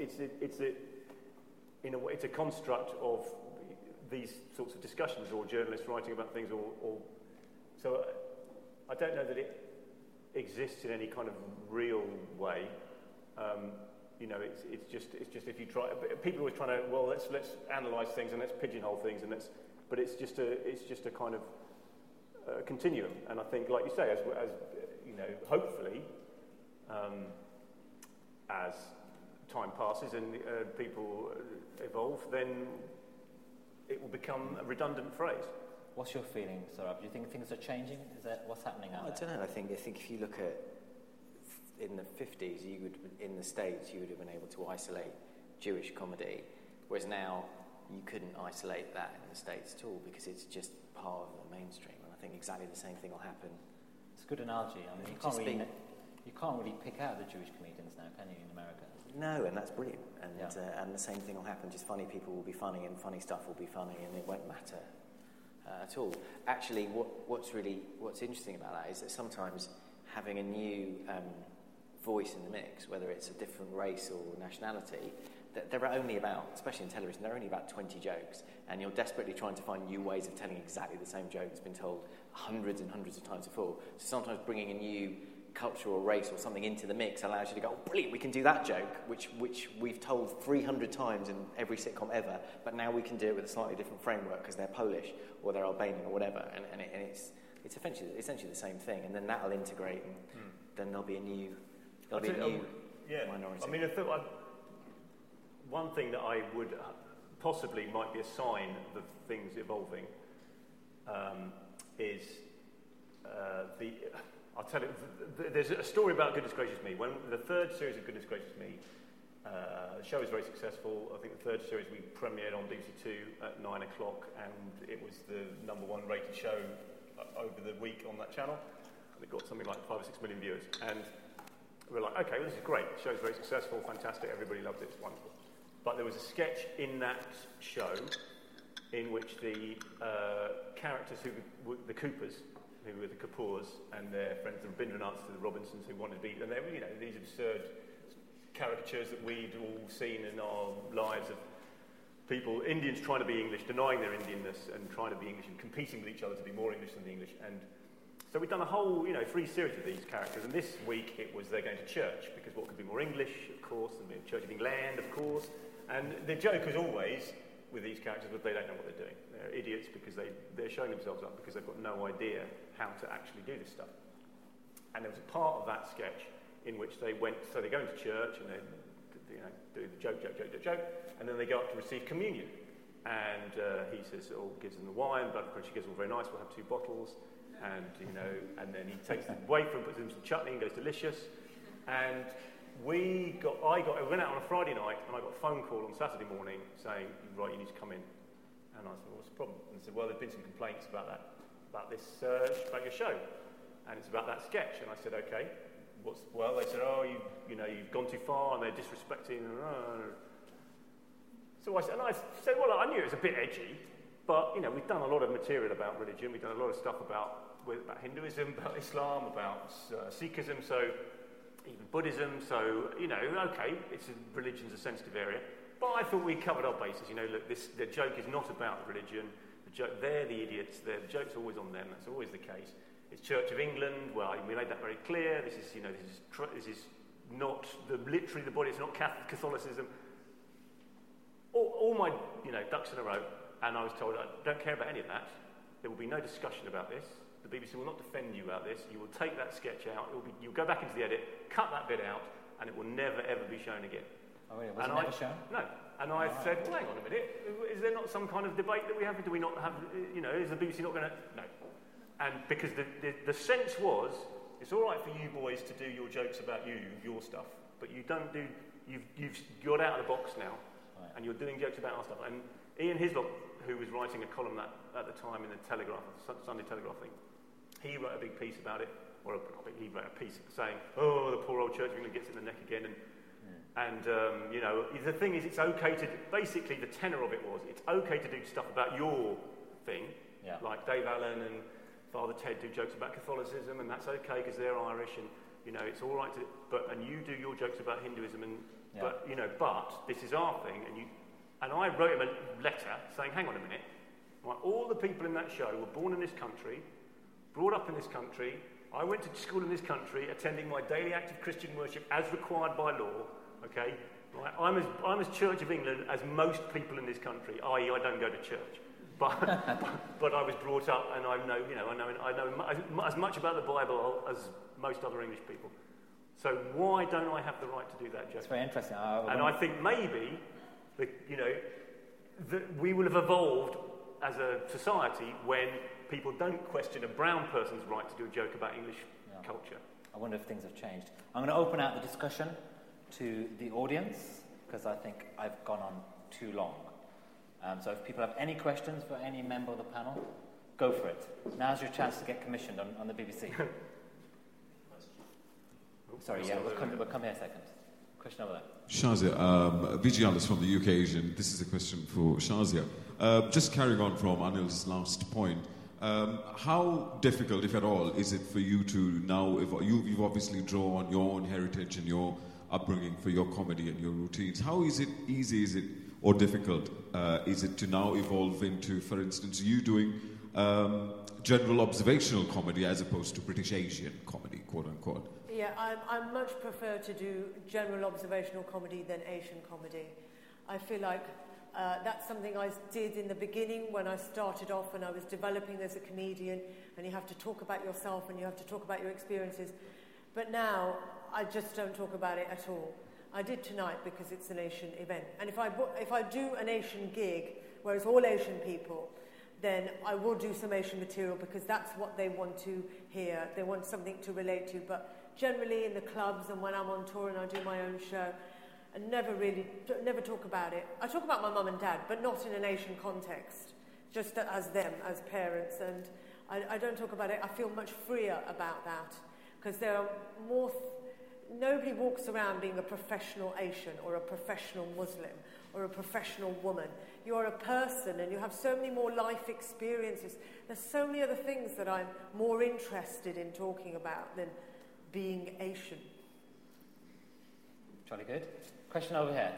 S4: It's a construct of these sorts of discussions, or journalists writing about things, or so. I don't know that it exists in any kind of real way. You know, it's just if you try. People are always trying to, well, let's analyse things and let's pigeonhole things but it's just a kind of continuum. And I think, like you say, as you know, hopefully, as time passes and people evolve, then it will become a redundant phrase.
S2: What's your feeling, Saurabh? Do you think things are changing? Is that what's happening out there?
S5: I don't know. I think if you look at in the 50s, in the States, you would have been able to isolate Jewish comedy, whereas now you couldn't isolate that in the States at all because it's just part of the mainstream. And I think exactly the same thing will happen.
S2: It's a good analogy. I mean, you can't really pick out the Jewish comedians now, can you, in America?
S5: No, and that's brilliant. And the same thing will happen. Just funny people will be funny, and funny stuff will be funny, and it won't matter at all. Actually, what's interesting about that is that sometimes having a new voice in the mix, whether it's a different race or nationality, that there are only about, especially in television, there are only about 20 jokes, and you're desperately trying to find new ways of telling exactly the same joke that's been told hundreds and hundreds of times before. So sometimes bringing a new culture or race or something into the mix allows you to go, oh, brilliant, we can do that joke, which we've told 300 times in every sitcom ever, but now we can do it with a slightly different framework because they're Polish or they're Albanian or whatever, and it's essentially the same thing, and then that'll integrate, and then there'll be a new minority.
S4: I mean, one thing that I would possibly might be a sign of things evolving is I'll tell you, there's a story about Goodness Gracious Me. When the third series of Goodness Gracious Me, the show was very successful. I think the third series we premiered on BBC Two at 9 o'clock, and it was the #1 rated show over the week on that channel. And it got something like 5 or 6 million viewers. And we were like, okay, well, this is great. The show's very successful, fantastic, everybody loves it, it's wonderful. But there was a sketch in that show in which the characters who were the Coopers, who were the Kapoors, and their friends, the Rabindranaths, the Robinsons, who wanted to be, and they were, you know, these absurd caricatures that we'd all seen in our lives of people, Indians trying to be English, denying their Indianness, and trying to be English, and competing with each other to be more English than the English. And so we'd done a whole, 3 series of these characters, and this week it was they're going to church, because what could be more English, of course, than the Church of England, of course. And the joke is always, with these characters, that they don't know what they're doing. They're idiots because they're showing themselves up because they've got no idea how to actually do this stuff. And there was a part of that sketch in which they went, so they go into church and they do the joke, and then they go up to receive communion. And he says, gives them the wine, blood crunch, he goes, very nice, we'll have 2 bottles. And, and then he takes the wafer and puts in some chutney and goes, delicious. And I went out on a Friday night and I got a phone call on Saturday morning saying, right, you need to come in. And I said, what's the problem? And they said, well, there's been some complaints about about your show. And it's about that sketch. And I said, okay, they said, you've gone too far and they're disrespecting. So I said, well, I knew it was a bit edgy, but, we've done a lot of material about religion. We've done a lot of stuff about Hinduism, about Islam, about Sikhism, so even Buddhism, so, okay, religion's a sensitive area. But I thought we covered our bases. Look, the joke is not about religion. They're the idiots. The joke's always on them. That's always the case. It's Church of England. Well, we made that very clear. This is not literally the body. It's not Catholicism. All my, ducks in a row. And I was told, I don't care about any of that. There will be no discussion about this. The BBC will not defend you about this. You will take that sketch out. You'll go back into the edit, cut that bit out, and it will never, ever be shown again.
S2: Oh, really? Was it never shown?
S4: No. And I said, well, hang on a minute. Is there not some kind of debate that we have? Do we not have, is the BBC not going to... No. And because the sense was, it's all right for you boys to do your jokes about your stuff, but you don't do... You've got out of the box now, right, and you're doing jokes about our stuff. And Ian Hislop, who was writing a column at the time in the Telegraph, Sunday Telegraph thing, he wrote a big piece about it, he wrote a piece saying, the poor old Church of England gets in the neck again, and the thing is, it's okay to, basically the tenor of it was, it's okay to do stuff about your thing, like Dave Allen and Father Ted do jokes about Catholicism, and that's okay because they're Irish, and, it's all right to, and you do your jokes about Hinduism, and, but this is our thing, and I wrote him a letter saying, hang on a minute, all the people in that show were born in this country, brought up in this country, I went to school in this country, attending my daily act of Christian worship as required by law, okay? Right? I'm as Church of England as most people in this country, i.e. I don't go to church. But I was brought up and I know as much about the Bible as most other English people. So why don't I have the right to do that, Joe?
S2: It's very interesting.
S4: And I think maybe, we will have evolved as a society when people don't question a brown person's right to do a joke about English culture.
S2: I wonder if things have changed. I'm going to open out the discussion to the audience, because I think I've gone on too long. So if people have any questions for any member of the panel, go for it. Now's your chance to get commissioned on the BBC. Sorry, we'll come here a second. Question over there.
S7: Shazia, Vigialis from the UK Asian. This is a question for Shazia. Just carrying on from Anil's last point, how difficult, if at all, is it for you to now, you've obviously drawn on your own heritage and your upbringing for your comedy and your routines. How is it or difficult is it to now evolve into, for instance, you doing general observational comedy as opposed to British Asian comedy, quote unquote?
S6: Yeah, I much prefer to do general observational comedy than Asian comedy. I feel like that's something I did in the beginning when I started off and I was developing as a comedian, and you have to talk about yourself and you have to talk about your experiences. But now, I just don't talk about it at all. I did tonight because it's an Asian event. And if I do an Asian gig, where it's all Asian people, then I will do some Asian material because that's what they want to hear. They want something to relate to. But generally in the clubs and when I'm on tour and I do my own show, I never talk about it. I talk about my mum and dad, but not in an Asian context, just as them, as parents. And I don't talk about it. I feel much freer about that because there are more... Nobody walks around being a professional Asian or a professional Muslim or a professional woman. You're a person and you have so many more life experiences. There's so many other things that I'm more interested in talking about than being Asian.
S2: Jolly good. Question over here.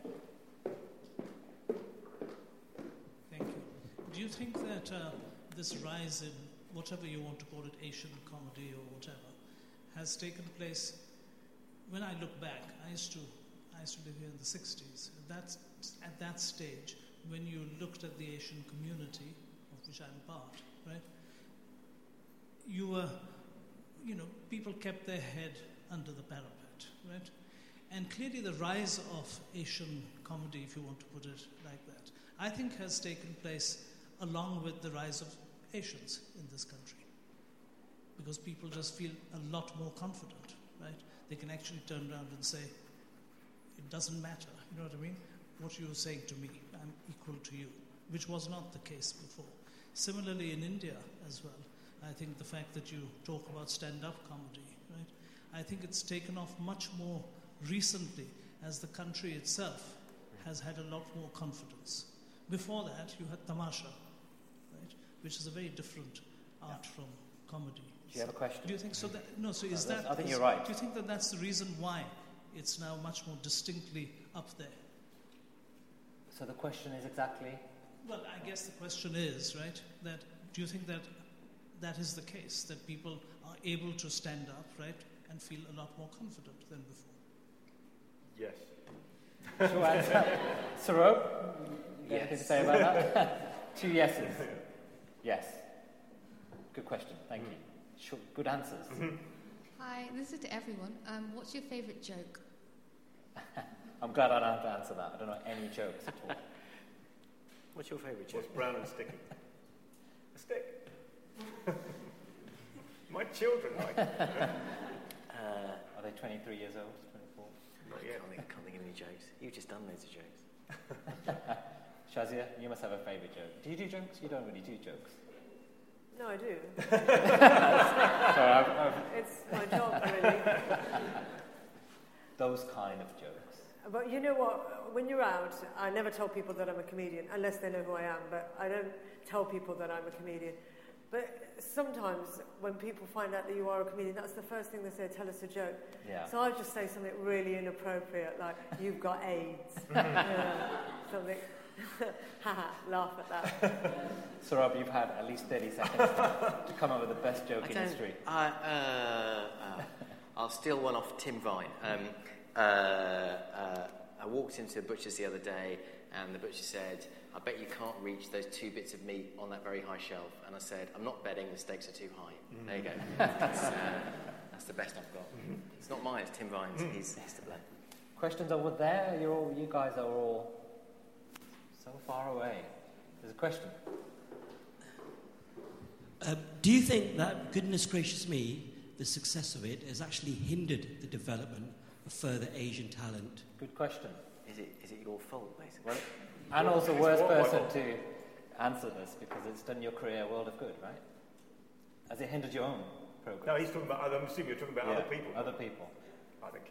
S8: Thank you. Do you think that this rise in whatever you want to call it, Asian comedy or whatever, has taken place? When I look back, I used to live here in the 60s. At that stage, when you looked at the Asian community, of which I'm part, right? People kept their head under the parapet, right? And clearly the rise of Asian comedy, if you want to put it like that, I think has taken place along with the rise of Asians in this country. Because people just feel a lot more confident, right? They can actually turn around and say, it doesn't matter, you know what I mean? What you're saying to me, I'm equal to you, which was not the case before. Similarly in India as well, I think the fact that you talk about stand-up comedy, right? I think it's taken off much more recently as the country itself has had a lot more confidence. Before that, you had tamasha, right? Which is a very different art from comedy.
S2: Do you have a question?
S8: Do you think so?
S2: I think you're right.
S8: Do you think that that's the reason why it's now much more distinctly up there?
S2: So the question is exactly?
S8: Well, I guess the question is, right, that do you think that that is the case, that people are able to stand up, right, and feel a lot more confident than before?
S4: Yes.
S2: Short answer. Sarope?
S5: Yes.
S2: Anything to say about that? 2 yeses. Yes. Good question. Thank you. Sure. Good answers.
S9: Hi, this is to everyone. What's your favourite joke?
S2: I'm glad I don't have to answer that. I don't know any jokes at all.
S5: What's your favourite joke?
S4: What's brown and sticky? A stick. My children like it.
S2: Are they 23 years old? 24?
S4: Not yet.
S5: I can't think of any jokes. You've just done loads of jokes.
S2: Shazia, you must have a favourite joke. Do you do jokes? You don't really do jokes.
S6: No, I do.
S2: Sorry,
S6: It's my job, really.
S2: Those kind of jokes.
S6: But you know what? When you're out, I never tell people that I'm a comedian, unless they know who I am, but I don't tell people that I'm a comedian. But sometimes when people find out that you are a comedian, that's the first thing they say, tell us a joke.
S2: Yeah.
S6: So I just say something really inappropriate, like, you've got AIDS. Something. Haha, laugh at that.
S2: Saurabh, you've had at least 30 seconds to come up with the best joke in history.
S5: I'll steal one off Tim Vine. I walked into a butcher's the other day, and the butcher said, "I bet you can't reach those 2 bits of meat on that very high shelf." And I said, "I'm not betting, the stakes are too high." There you go. That's the best I've got. It's not mine, it's Tim Vine's. He's to blame.
S2: Questions over there? You guys are all so far away. There's a question.
S10: Do you think that, goodness gracious me, the success of it has actually hindered the development of further Asian talent?
S2: Good question.
S5: Is it your fault, basically?
S2: Well, and also worst person to answer this, because it's done your career a world of good, right? Has it hindered your own progress?
S4: No, he's talking about I'm assuming you're talking about other people.
S2: Other people.
S4: I don't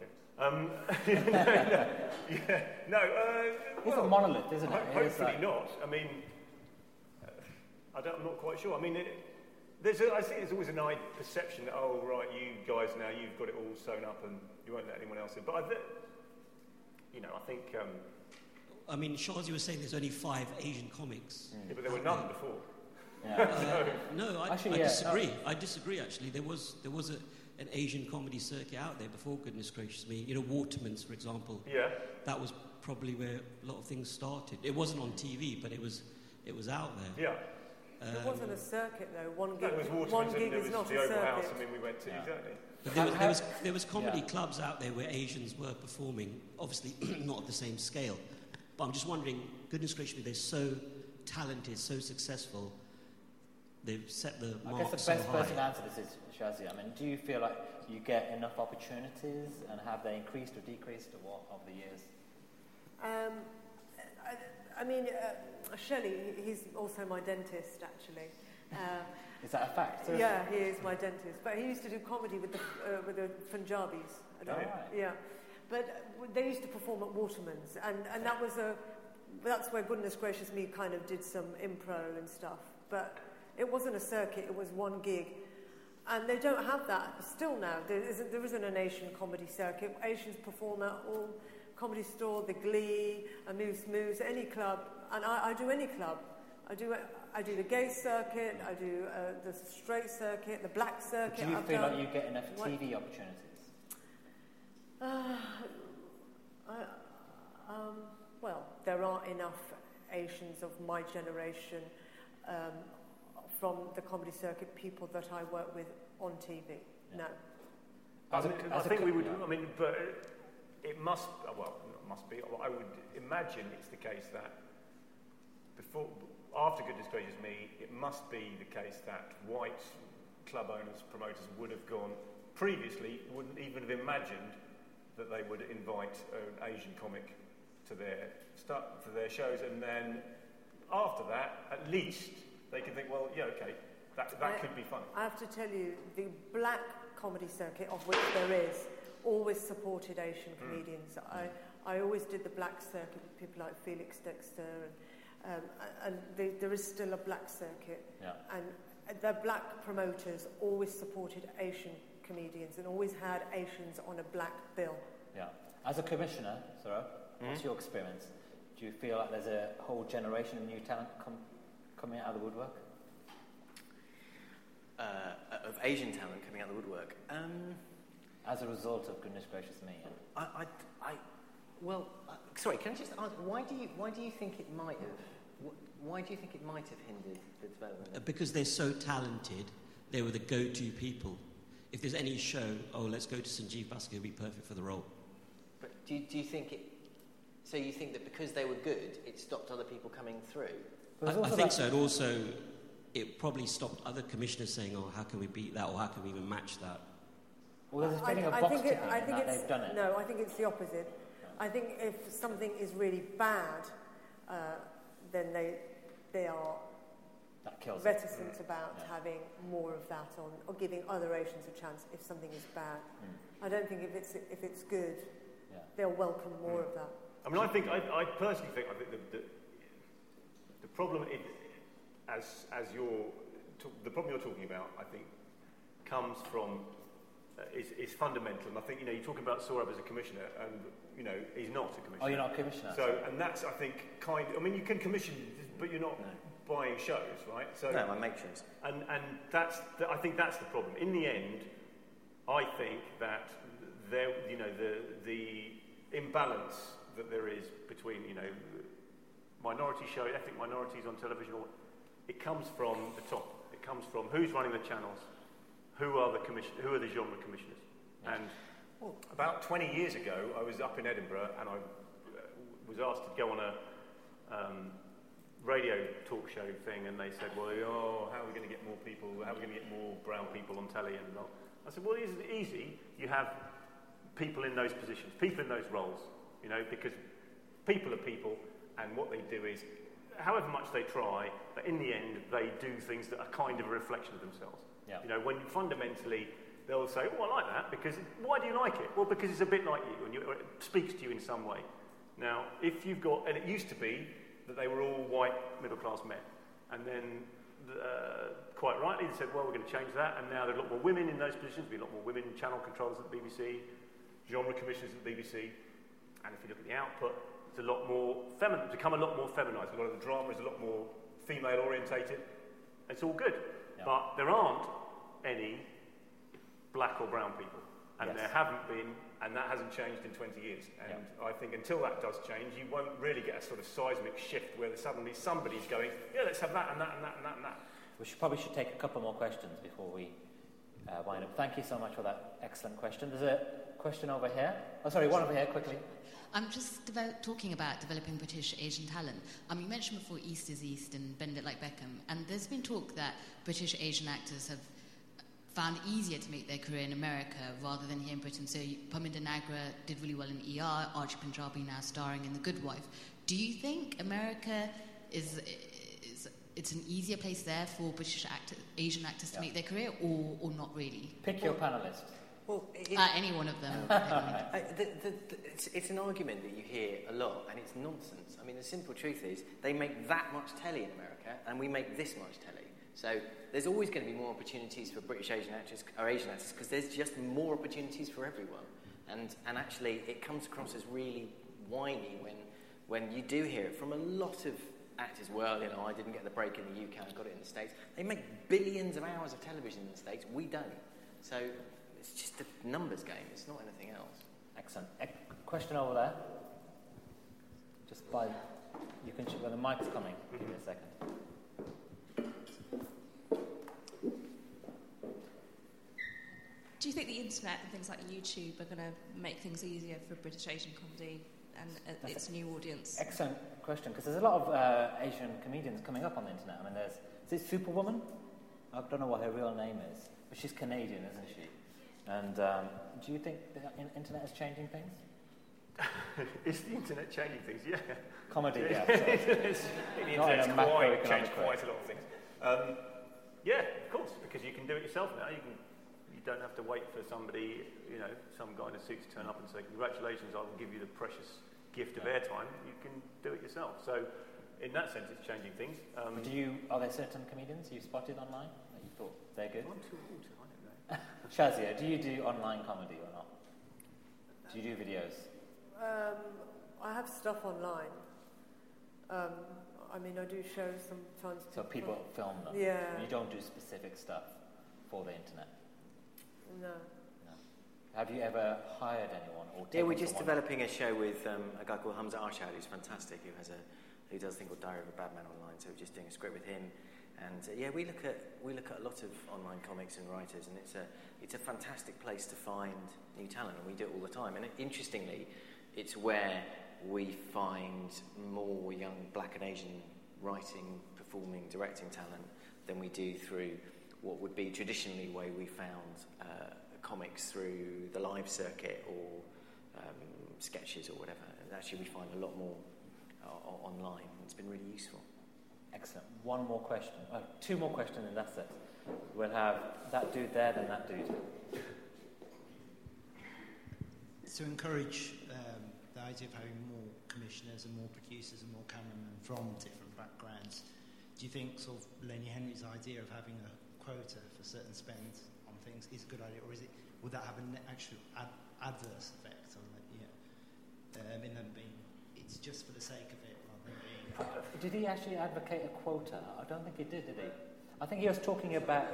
S4: care.
S2: It's a monolith, isn't it?
S4: Hopefully not. I mean, I'm not quite sure. I mean, I think there's always an perception that, oh, right, you guys now, you've got it all sewn up and you won't let anyone else in. But I think...
S10: I mean, Shazia was saying there's only 5 Asian comics.
S4: Yeah, but there were none before.
S10: Yeah. No, I disagree.
S2: Yeah.
S10: I disagree, actually. There was an Asian comedy circuit out there before, goodness gracious me. Waterman's, for example.
S4: Yeah.
S10: That was probably where a lot of things started. It wasn't on TV, but it was out there.
S4: Yeah.
S6: It wasn't a circuit, though. One gig,
S4: it was Waterman's,
S6: one gig
S4: and
S6: is
S4: there was
S6: not
S4: the
S6: a
S4: Oval House.
S6: circuit.
S4: I mean, we went to exactly.
S10: But there was comedy clubs out there where Asians were performing, obviously not at the same scale. But I'm just wondering, goodness gracious me, they're so talented, so successful. They've set the mark so high.
S2: I guess the best person to answer this is Shazia. I mean, do you feel like you get enough opportunities, and have they increased or decreased over the years?
S6: I mean, Shelley, he's also my dentist, actually.
S2: Is that a fact?
S6: Yeah, he is my dentist. But he used to do comedy with the Punjabis. I don't know. Yeah. But they used to perform at Waterman's, and that's where, goodness gracious me, kind of did some impro and stuff. But it wasn't a circuit, it was one gig. And they don't have that still now. There isn't an Asian comedy circuit. Asians perform at all Comedy Store, the Glee, a Moose Moose, any club. And I do any club. I do the gay circuit, I do the straight circuit, the black circuit.
S2: Do you feel like you get enough TV opportunities?
S6: Well, there aren't enough Asians of my generation from the comedy circuit, people that I work with on TV. No.
S4: I think we would. I mean, but it must. Well, it must be. I would imagine it's the case that after Goodness Gracious Me, it must be the case that white club owners, promoters would have gone previously, wouldn't even have imagined that they would invite an Asian comic to their shows, and then after that, at least they can think, well, yeah, okay, that could be fun.
S6: I have to tell you, the black comedy circuit, of which there is, always supported Asian comedians. I always did the black circuit with people like Felix Dexter, and there is still a black circuit. Yeah. And the black promoters always supported Asian comedians and always had Asians on a black bill.
S2: Yeah. As a commissioner, Saurabh, what's your experience? Do you feel like there's a whole generation of new talent coming out of the woodwork?
S5: Of Asian talent coming out of the woodwork?
S2: As a result of Goodness Gracious Me?
S5: Sorry, can I just ask, why do you think it might have? Why do you think it might have hindered the development?
S10: Because they're so talented, they were the go-to people. If there's any show, let's go to Sanjeev Bhaskar, he'll be perfect for the role.
S5: But do you think it... So you think that because they were good, it stopped other people coming through?
S10: I think so, and also it probably stopped other commissioners saying, how can we beat that, or how can we even match that?
S2: Well, there's a feeling of box ticking that they've done it.
S6: No, I think it's the opposite. I think if something is really bad, then they are reticent about having more of that on, or giving other Asians a chance if something is bad. I don't think if it's good, they'll welcome more of that.
S4: I mean, I personally think the problem the problem you're talking about, I think, comes from is fundamental. And I think you're talking about Saurabh as a commissioner, and is not a commissioner.
S2: Oh, you're not a commissioner.
S4: So, and that's, I think, you can commission, but you're not buying shows, right? So,
S5: no, I make shows.
S4: And I think that's the problem. In the end, I think that the imbalance that there is between, minority shows, ethnic minorities on television, it comes from the top. It comes from who's running the channels, who are the genre commissioners. Yeah. And about 20 years ago, I was up in Edinburgh and I was asked to go on a radio talk show thing, and they said, well, how are we going to get more people, how are we going to get more brown people on telly and all? I said, well, it isn't easy. You have people in those positions, people in those roles, because people are people, and what they do is, however much they try, but in the end, they do things that are kind of a reflection of themselves. Yeah. When fundamentally they'll say, oh, I like that, because why do you like it? Well, because it's a bit like you, and it speaks to you in some way. Now, if you've got, and it used to be that they were all white middle-class men, and then quite rightly they said, well, we're going to change that, and now there are a lot more women in those positions, there'll be a lot more women channel controllers at the BBC, genre commissioners at the BBC, and if you look at the output, it's a lot more become a lot more feminised. A lot of the drama is a lot more female orientated. It's all good, but there aren't any black or brown people, and there haven't been, and that hasn't changed in 20 years. And I think until that does change, you won't really get a sort of seismic shift where suddenly somebody's going, let's have that and that and that and that and that.
S2: We probably should take a couple more questions before we wind up. Thank you so much for that excellent question. There's a question over here. Oh, sorry, one over here, quickly.
S11: I'm just talking about developing British Asian talent. You mentioned before East is East and Bend It Like Beckham, and there's been talk that British Asian actors have found it easier to make their career in America rather than here in Britain. So Parminder Nagra did really well in ER, Archie Punjabi now starring in The Good Wife. Do you think America it's an easier place there for British Asian actors to make their career, or not really?
S2: Pick your panellist.
S11: Well, any one of them.
S5: It's an argument that you hear a lot, and it's nonsense. I mean, the simple truth is they make that much telly in America, and we make this much telly. So there's always going to be more opportunities for British Asian actors or Asian actors because there's just more opportunities for everyone. And actually, it comes across as really whiny when you do hear it from a lot of actors. Well, I didn't get the break in the UK, I got it in the States. They make billions of hours of television in the States. We don't. So it's just a numbers game. It's not anything else.
S2: Excellent. Question over there. Just by... You can... When the mic's coming, give me a second.
S12: Do you think the internet and things like YouTube are going to make things easier for British Asian comedy and its new audience?
S2: Excellent question, because there's a lot of Asian comedians coming up on the internet. I mean, is it Superwoman? I don't know what her real name is, but she's Canadian, isn't she? And do you think the internet is changing things?
S4: Is the internet changing things? Yeah.
S2: Comedy, yeah.
S4: The internet's changed quite a lot of things. Yeah, of course, because you can do it yourself now. You don't have to wait for somebody, some guy in a suit to turn up and say, congratulations, I will give you the precious gift of airtime. You can do it yourself. So, in that sense, it's changing things.
S2: Are there certain comedians you've spotted online that you thought they're good?
S4: I'm too old to, I don't know.
S2: Shazia, do you do online comedy or not? Do you do videos?
S6: I have stuff online. I do shows sometimes.
S2: So people film them?
S6: Yeah.
S2: You don't do specific stuff for the internet?
S6: No.
S2: Have you ever hired anyone or taken
S5: Yeah, we're just
S2: someone?
S5: developing a show with a guy called Hamza Arshad, who's fantastic, who does a thing called Diary of a Bad Man online. So we're just doing a script with him, and we look at a lot of online comics and writers, and it's a fantastic place to find new talent, and we do it all the time. And interestingly, it's where we find more young Black and Asian writing, performing, directing talent than we do through what would be traditionally way we found comics through the live circuit or sketches or whatever. And actually, we find a lot more online. It's been really useful.
S2: Excellent. One more question. Two more questions, and that's it. We'll have that dude there, then that dude.
S13: To encourage the idea of having more commissioners and more producers and more cameramen from different backgrounds, do you think sort of Lenny Henry's idea of having a quota for certain spend on things is a good idea, or would that have an actual adverse effect on in them being, it's just for the sake of it rather than being...
S2: Did he actually advocate a quota? I don't think he did he? I think he was talking about...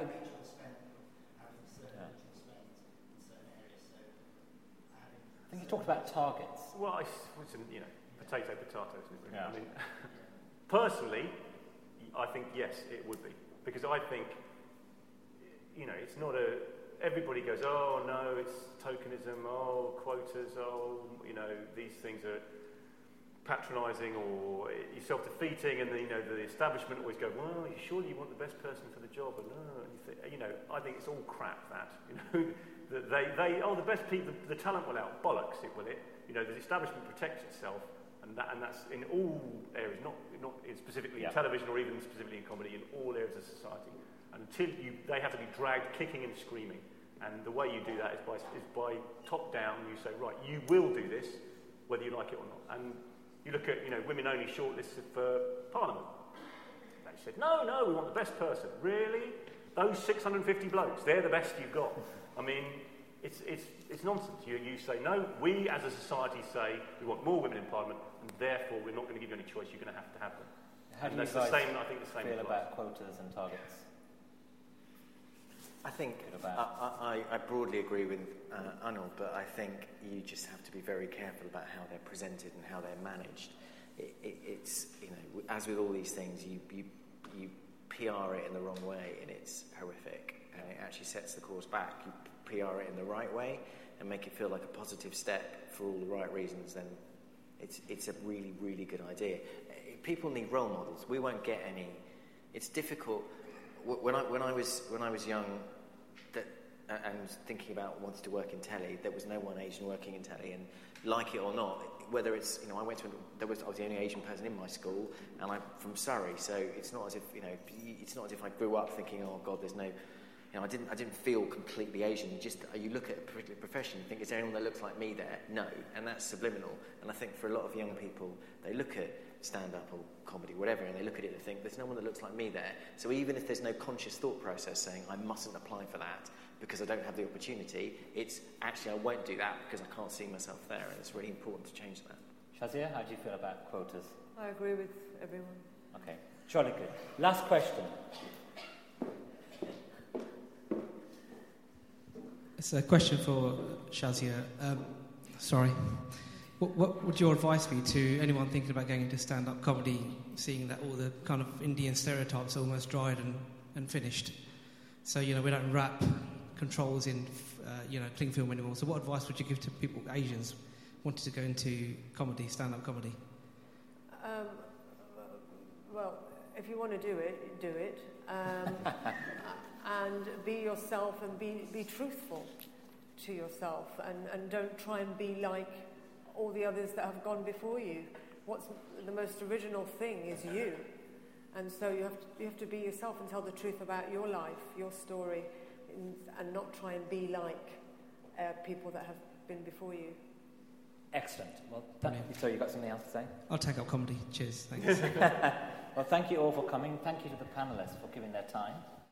S2: I think he talked about targets.
S4: Well, it's potato, isn't it?
S2: Yeah.
S4: I mean, personally, I think yes, it would be. Because I think, it's not a... Everybody goes, oh no, it's tokenism, oh, quotas, oh, these things are patronising or self-defeating, and the establishment always go, well, surely you want the best person for the job, and I think it's all crap. That that the best people, the talent will out, bollocks, will it? The establishment protects itself, and that's in all areas, not specifically in television or even specifically in comedy, in all areas of society. Until they have to be dragged kicking and screaming, and the way you do that is by top down. You say, right, you will do this, whether you like it or not. And you look at women-only shortlisted for Parliament. They said, no, we want the best person. Really? Those 650 blokes, they're the best you've got. I mean, it's nonsense. You say, no, we as a society say we want more women in Parliament, and therefore we're not going to give you any choice. You're going to have them.
S2: How do you guys feel about quotas and targets?
S5: I think I broadly agree with Anil, but I think you just have to be very careful about how they're presented and how they're managed. It's as with all these things, you PR it in the wrong way and it's horrific, and it actually sets the cause back. You PR it in the right way and make it feel like a positive step for all the right reasons, then it's a really, really good idea. People need role models. We won't get any. It's difficult. When I was young, and thinking about wanting to work in telly, there was no one Asian working in telly, and like it or not, whether it's I was the only Asian person in my school, and I'm from Surrey, so it's not as if it's not as if I grew up thinking, oh God, there's no, I didn't feel completely Asian. You look at a particular profession, you think, is there anyone that looks like me there? No, and that's subliminal. And I think for a lot of young people, they look at stand-up or comedy, whatever, and they look at it and think, there's no one that looks like me there. So even if there's no conscious thought process saying, I mustn't apply for that because I don't have the opportunity, it's actually, I won't do that because I can't see myself there, and it's really important to change that.
S2: Shazia, how do you feel about quotas?
S6: I agree with everyone.
S2: Okay. Jolly good. Last question.
S14: It's a question for Shazia. Sorry. What would your advice be to anyone thinking about going into stand-up comedy, seeing that all the kind of Indian stereotypes are almost dried and finished? So, we don't wrap controls in, cling film anymore. So what advice would you give to people, Asians, wanting to go into comedy, stand-up comedy?
S6: Well, if you want to do it, do it. And be yourself and be truthful to yourself, and don't try and be like all the others that have gone before you. What's the most original thing is you, and so you have to be yourself and tell the truth about your life, your story, and not try and be like people that have been before you.
S2: Excellent. Well, so you got something else to say?
S14: I'll take up comedy. Cheers. Thanks.
S2: Well, thank you all for coming. Thank you to the panellists for giving their time.